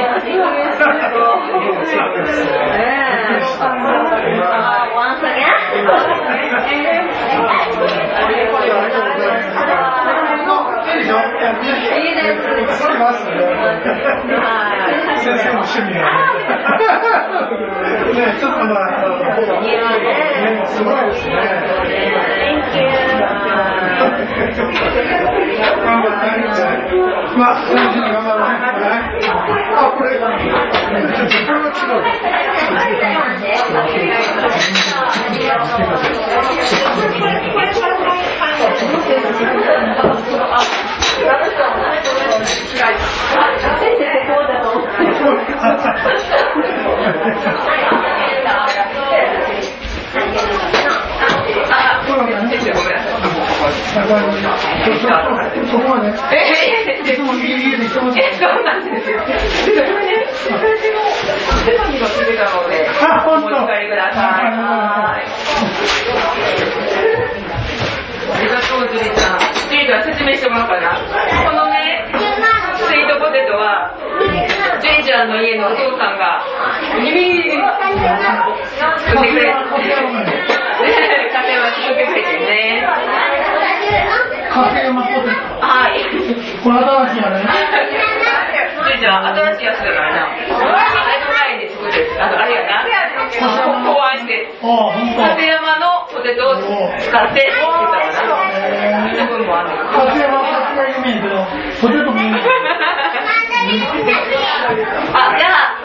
S3: 先生も趣味がね、ちょっとまあ、すごいですね。頑張ってあげて。まあ、大事に頑張るね。あ、これ、これはそこはね、いつも家でしてます。そうなんですよ。手紙が来てたので、お持ち帰りください。ありがとう、ジュリちゃん。ジュリちゃん、説明してもらおうかな。このね、スイートポテトは、ジュリちゃんの家のお父さんが2
S4: 作ってくれ。家庭は作ってくれてね。
S3: 家庭はポテト。
S4: はい。
S3: これ新しいやね。
S4: じゃあ新しいやつじゃないな。前で作ってる。あれやな。考案して。立山のポテトを使って作ったかな。いい部分もあるんだけど。
S3: 立山はさすがにいいけど、ポテトもいい。
S4: あ、じゃあ。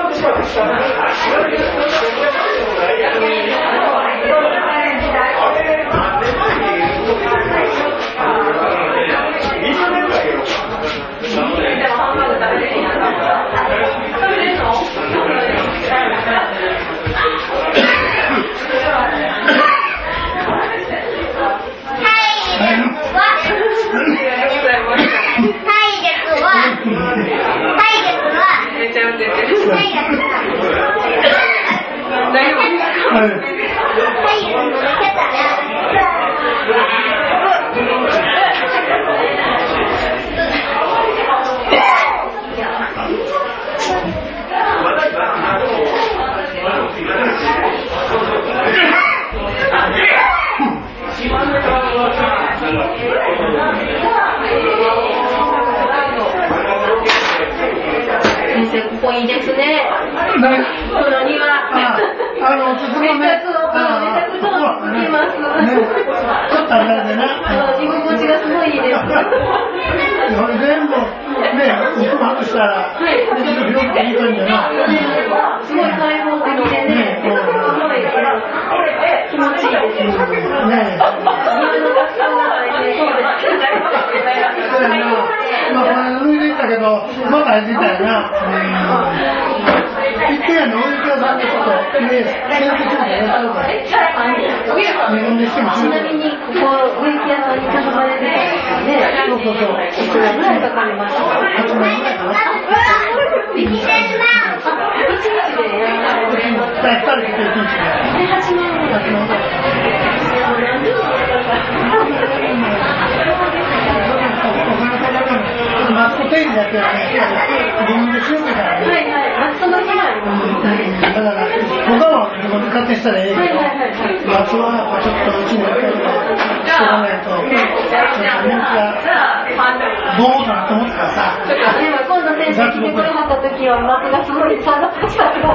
S4: 先生、ここいいですね。この庭。めちゃくちゃ見えます。
S3: ちょっとあれでな。
S4: 居心地がすごいいいです。
S3: 全部ね、うまくしたら、広くいい感じやな。
S4: すごい開放的でね、すごい気持ちいいです。ね。水のたくさんが入ってそうです。
S3: まあ、これ抜いていったけど、また入っていったよな。一軒家のお肉屋さんでちょっと、ね、洗濯機でやったのか。自分でしても。
S4: ちなみに、ここ、お肉屋さんに頼まれてたんですよね。そうそうそう。いくらぐらいかかりました？8万円ぐらいかな。1日でやられてます。
S3: 2人来て1日で。
S4: 8万円ぐらい。
S3: マスコテイルだけはね、自分でしようみたいな。
S4: はいはい、マスコだけがあります。
S3: だから、他は自分で勝手にしたらええけど、マスはちょっとうちに1回ぐらいしてらないと、みんなどうかなと思ったらさ、
S4: 今度先生来てくれはった時は、マスがすごい下がってきたから。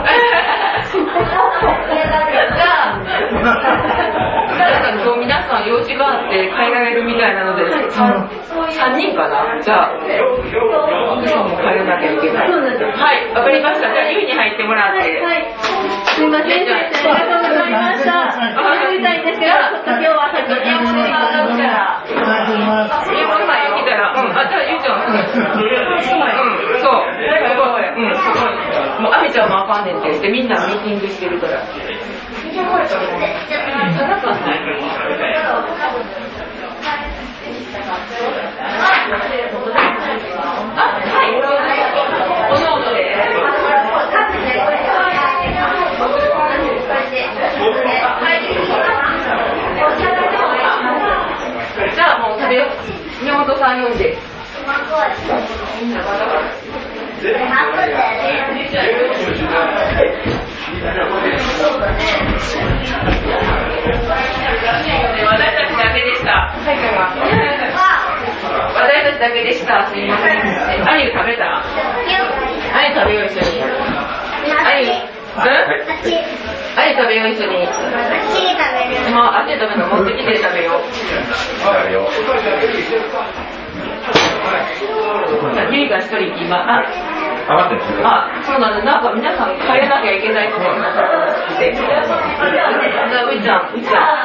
S4: 今日皆さん用事があって帰られるみたいなので、3人かな。じゃあ、奥さんも帰らなきゃいけない。はい、わかりました。じゃあ、湯に入ってもらって。はい。すいません、先生。ありがとうございました。帰りたいんですけど、ちょっと今日は先に家元さんが来たら。家元さん来たら、あ、じゃあ、ゆうちゃん。そう。すごい。もう、あみちゃんもあかんねんって言って、みんなミーティングしてるから。じゃあもう食べよう。宮本さん呼んで。私たちだけでした。私たちだけでした。すみません。あゆ食べた？あゆ食べよう一緒に。あゆ食べよう一緒に。あっちで食べるの持ってきて食べよう。ゆりが一人今。そうなんです。なんか皆さん帰らなきゃいけないことになったらしくて。じゃあういちゃん。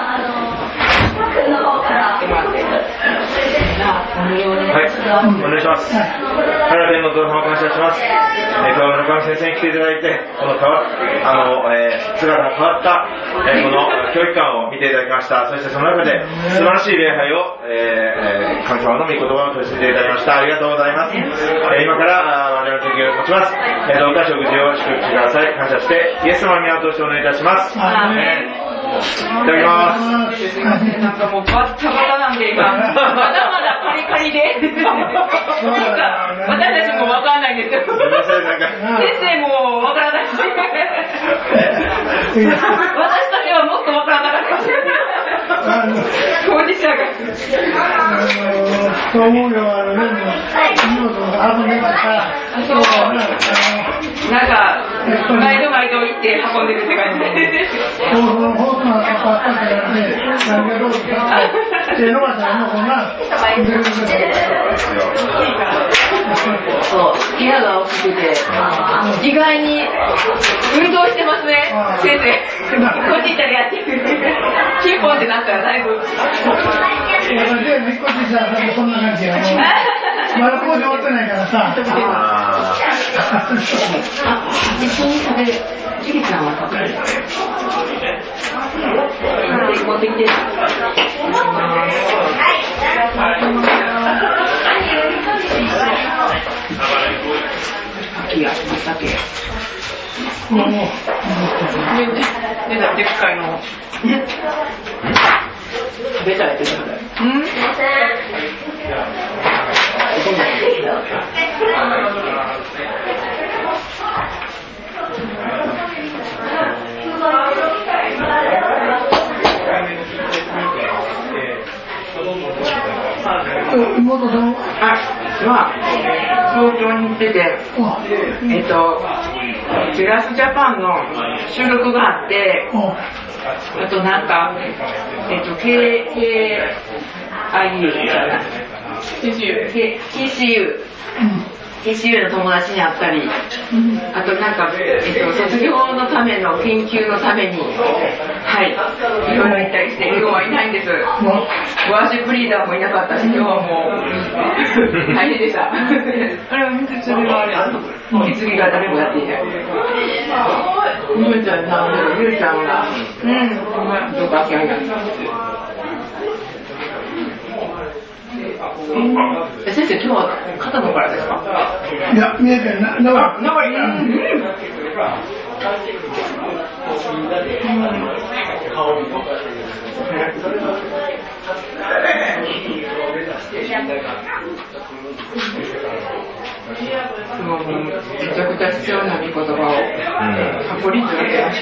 S1: はい、お願いします。原天のお話感謝します。川村上先生に来ていただいて、この姿が変わった、この教育館を見ていただきました。そしてその中で素晴らしい礼拝を、神様の御言葉を閉じていただきました。ありがとうございます。今から我々の時を持ちます。どうか食事を祝福してください。感謝して、イエス様の皆を通してお願いいたします。いただきます。
S4: なんかもうバッタバタなんで今、まだまだカリカリいで。私たちもわかんないんですよ。先生もわからないし。私たちはもっとわからなかったし。当事者が。
S3: そう思うよ、
S4: なんか、毎度毎度行って運んでるって感じで。そう、部屋が大きくて、意外に運動してますね、先生。こっち行ったりやってる。キンポンってなったらだいぶ。
S3: まだ工場終わってないからさ。
S4: 一緒に食べる。キリちゃんは食べる。持ってきて。秋や、またけ。でっかいの。食べたいって言うんだよ。
S3: 妹さん
S4: は東京に行ってて、ジュラスジャパンの収録があって、あとなんか、KIU じゃない TCU の友達に会ったり、あとなんか、卒業のための研究のために、はい、いろいろ行ったりして、今日はいないんです。ワーシップリーダーもいなかったし、今日はもう、大変でした。あれは水継ぎがあれやんの？水継ぎが誰もやっていない。ゆうちゃんさん、ゆうちゃんが、どうか諦めない。先生、今日は肩のからですか？
S3: いや、見えてない。名張から。
S4: めちゃくちゃ必要な御言葉をたっぷりと言ってました。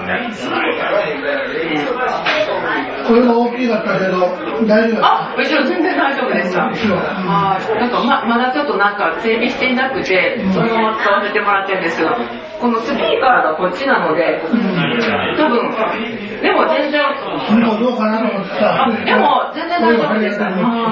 S3: これが大きかったけど大丈夫？
S4: あ、もちろん全然大丈夫でした。なんかまだちょっとなんか整備していなくて、そのまま使わせてもらってるんですけど、このスピーカーがこっちなので、多分でも全然
S3: どうかなと思ってさ。
S4: でも全然大丈夫でした。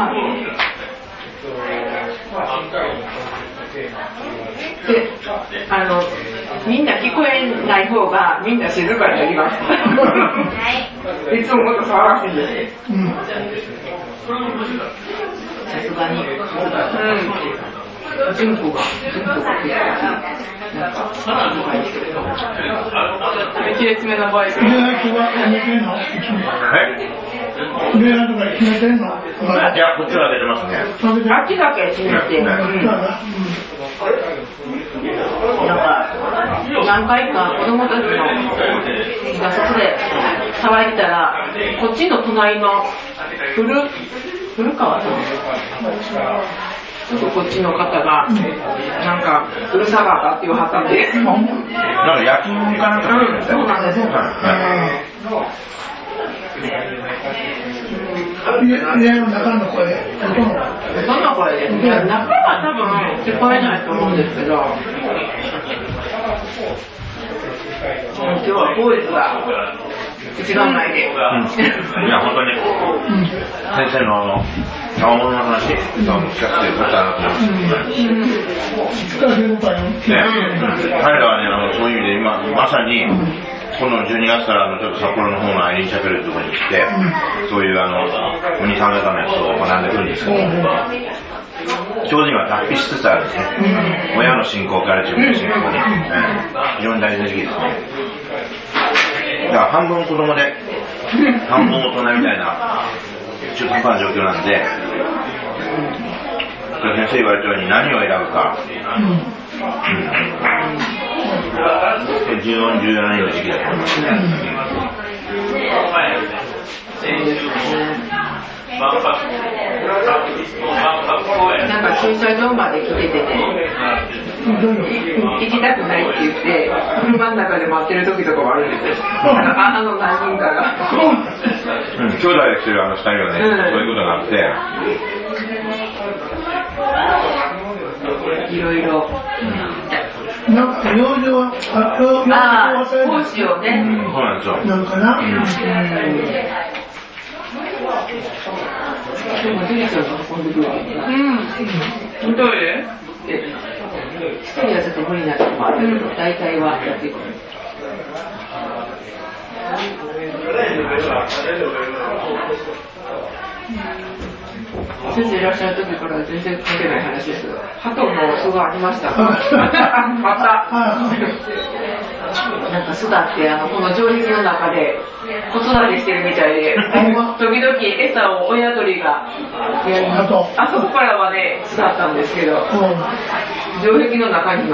S4: で、みんな聞こえない方がみんな静かになります。いつももっと騒がしいんです。さすがに。純子がなんか1列目のバイク。
S3: 上のところ決めてんの？
S1: いや、こっちは出てますね。
S4: あっちだけ決めて。なんか何回か子供たちのが外で騒いでたら、こっちの隣の古川さん、ちょっとこっちの方がなんかうるさかったっていうはったんで、
S1: なんか焼き物かなんか、
S4: そうなんですよ。
S3: 家の中の声、
S4: どんな声ですね。中は多分聞こえないと思うんですけど、今日はボイスが1時間前で。い
S1: や、本当に、先生の青物の話、聞かせてよかったなと思います。彼らはね、そういう意味で今、まさに、この12月からちょっと札幌の方のアイリンチャペルというところに来て、そういうお兄さん方のやつを学んでくるんですけど、正直は脱皮しつつあるんですね。親の信仰から自分の信仰に、非常に大事な時期ですね。だから半分子供で、半分大人みたいな、中途半端な状況なんで、先生言われたように何を選ぶか、重要な時期だと思いますね。
S4: なんか駐車場まで来ててね、行きたくないって言って、車の中で待ってる時とかもあるんですよ。何人かが。
S1: 兄弟で来てる2人はね、そういうことがあって。
S4: いろいろ。
S3: なんか養生は、
S4: 講師をね。
S1: そうなんですよ。
S3: なんかな。
S4: でもジュリちゃんが運んでくるわけね。どういう一人はちょっと無理なとこもあるけど、大体はやってくる。先生いらっしゃる時から全然関係ない話ですけど、鳩の巣がありました。また。なんか巣だってこの城壁の中で子育てしてるみたいで、時々餌を親鳥があそこからはね巣だったんですけど、城壁の中にいます。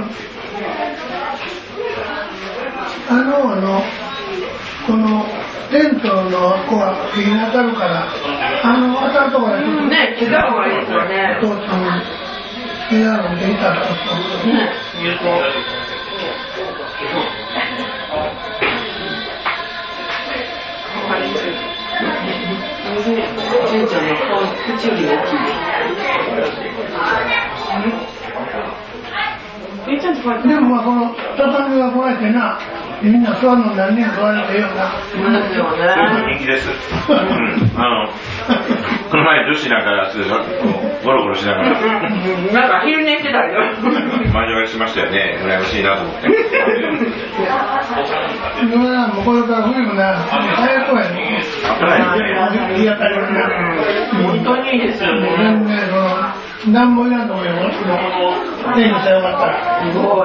S3: このテントの子は気に当たるから、当たるところでちょっと
S4: ね、来た方がいいですよね。
S3: 父さん、部屋のでいたらと。
S4: ね、純ちゃんの口より大きい。
S3: でもまあこの畳が壊れてな、みんな座るの何人座れてよな。
S4: そうですよね。
S1: 人気です。この前女子なんかゴロゴロしながら。
S4: なんか昼寝してたけど。
S1: 前乗りしましたよね。羨ましいなと思って。
S3: もうこれから冬もな、早くやね。日当たりがな。
S4: 本当にいいですよね。
S3: 全然何もいらんと思うよ。天気さえよかったら。
S4: すごい。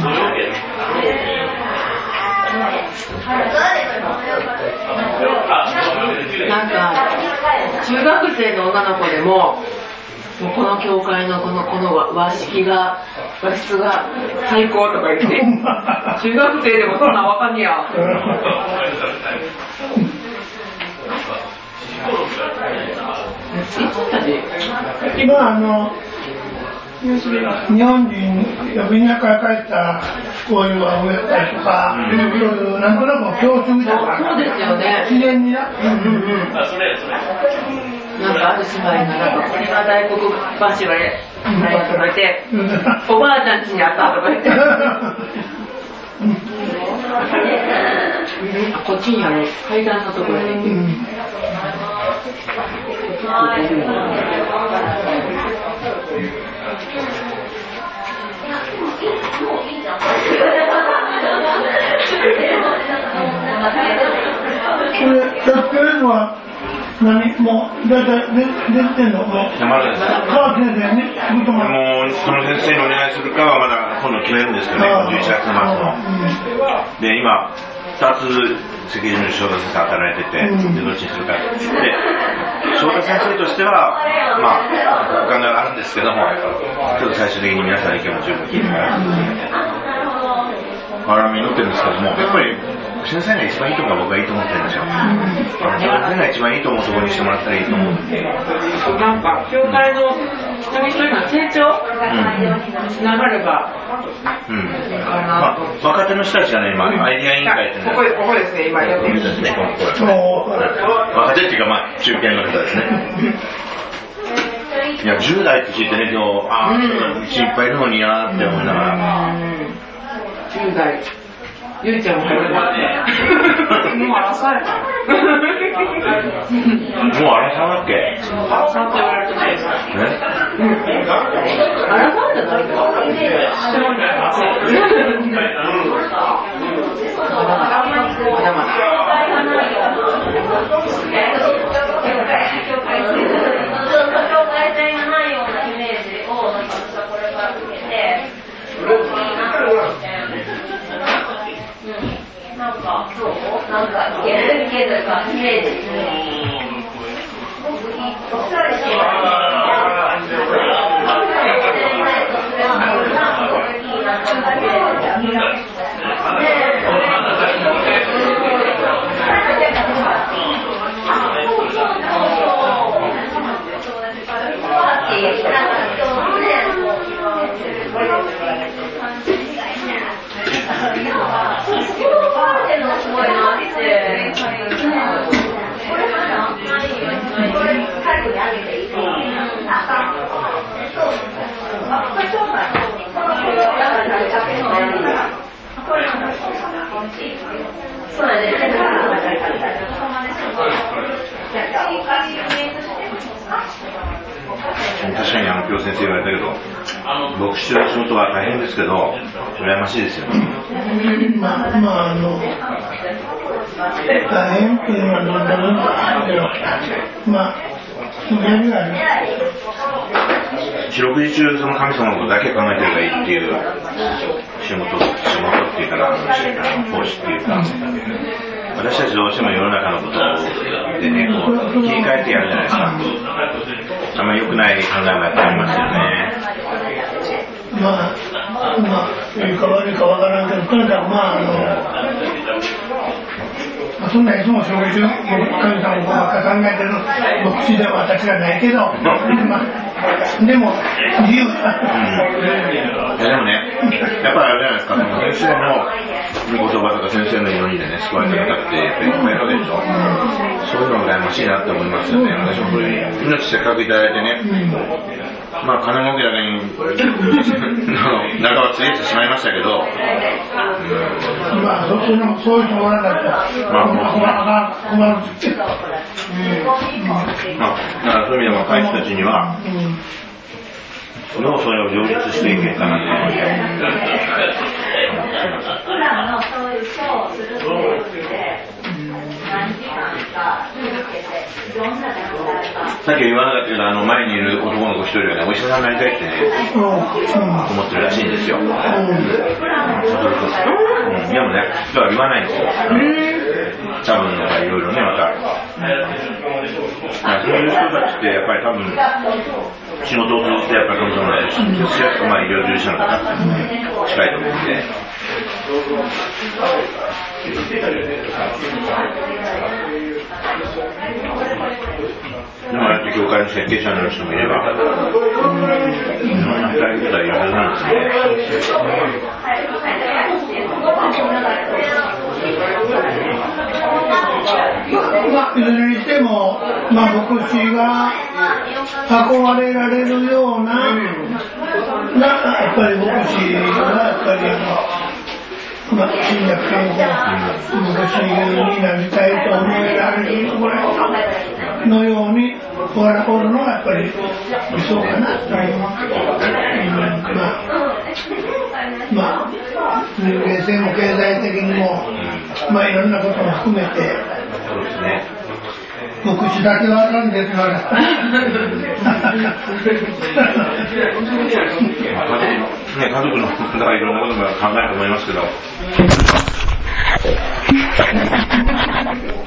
S4: なんか中学生の女の子でもこの教会のこの和室が最高とか言って中学生でもそんなんわかんねや。
S3: 日本人、田舎から帰ったこういうのを植えたりとか、そういうなんとなく教習みたいな。
S4: そうですよね。
S3: 自然にな。
S4: なんかある姉妹がなんかこれが大黒柱でとか言っておばあちゃん家にあったとか言ってこっちにある階段のところで
S3: これやってるのはもうだいたい出てんのもう
S1: まだです。
S3: 川先生に
S1: もうその先生にお願いするかはまだ今度決めるんですけどね、11月末の。で、今、2つ責任の翔太先生働いてて、でどっちにするかって言って、翔太先生としては、まあ、お考えがあるんですけども、ちょっと最終的に皆さんの意見も十分聞いてから、我々も祈ってるんですけども、やっぱり、先生が一番いいところが僕はいいと思ってるんですよ。先生が一番いいと思うところにしてもらったらいいと思う。
S4: なんか、教会の一人一人の成長につながれば、
S1: 若手の人たちがね、今、アイディア委員会って
S4: ここですね、今やってるんですね。
S1: 若手っていうか、まあ、中堅の方ですね。いや、10代って聞いてね、今日、うちいっぱいいるのになーって思いながら。
S4: 10代。ゆうちゃんも入るわね。もう荒された。
S1: もう荒さだっけ？
S4: 荒さって言われてないですか？荒さってないか？まだまだ。なんかそうなんかイメージ
S1: 確かに今日先生言われたけど、牧師の仕事は大変ですけど、羨ましいですよね。
S3: 大変っていうのはどんなもんだけど、やりがある。
S1: 四六時中その神様のことだけ考えてればいいっていう仕事っていうかな、奉仕っていうか、私たちどうしても世の中のことでね、こう切り替えてやるじゃないですか。あんまり良くない考えもやっぱりありますよね。
S3: いいか悪いかわからんけど、とにかくそんないつも食事中、神様のことばっか考えてる牧師では私はないけど、でも自由だ。
S1: でもね、やっぱりあれじゃないですか、先生の御言葉とか先生の祈りでね、救われた方ってやっぱりいっぱいいるわけでしょ。そういうのが羨ましいなって思いますよね。私もこれ命せっかくいただいてね、金儲けだけに中はついてしまいましたけど、
S3: そういう人もらなかったら困るって。
S1: だからそういう意味で若い人たちにはどうそれを両立していけるかなって思い
S5: 普段のそういうショーをするっていうことで何時間か続けていろんな団体が
S1: さっき言わなかったけど、前にいる男の子一人がね、お医者さんになりたいってね、思ってるらしいんですよ。でもね、人は言わないんですよ。多分なんかいろいろね、また。そういう人たちってやっぱり多分、仕事を通じてやっぱり神様の医療従事者の方って近いと思うんで。でもやって教会の設計者になる人もいれば、いろんな働き方がいるはずなんですね。
S3: いずれにしても、牧師が憧れられるような、やっぱり牧師がやっぱり新約聖書牧師になりたいと思えられるぐらいのようにおるのがやっぱり理想かなという。人間性も経済的にも、いろんなことも含めて、
S1: そうですね。
S3: 牧師だけはあかんですから。
S1: 家族のことがいろんなことも考えると思いますけど。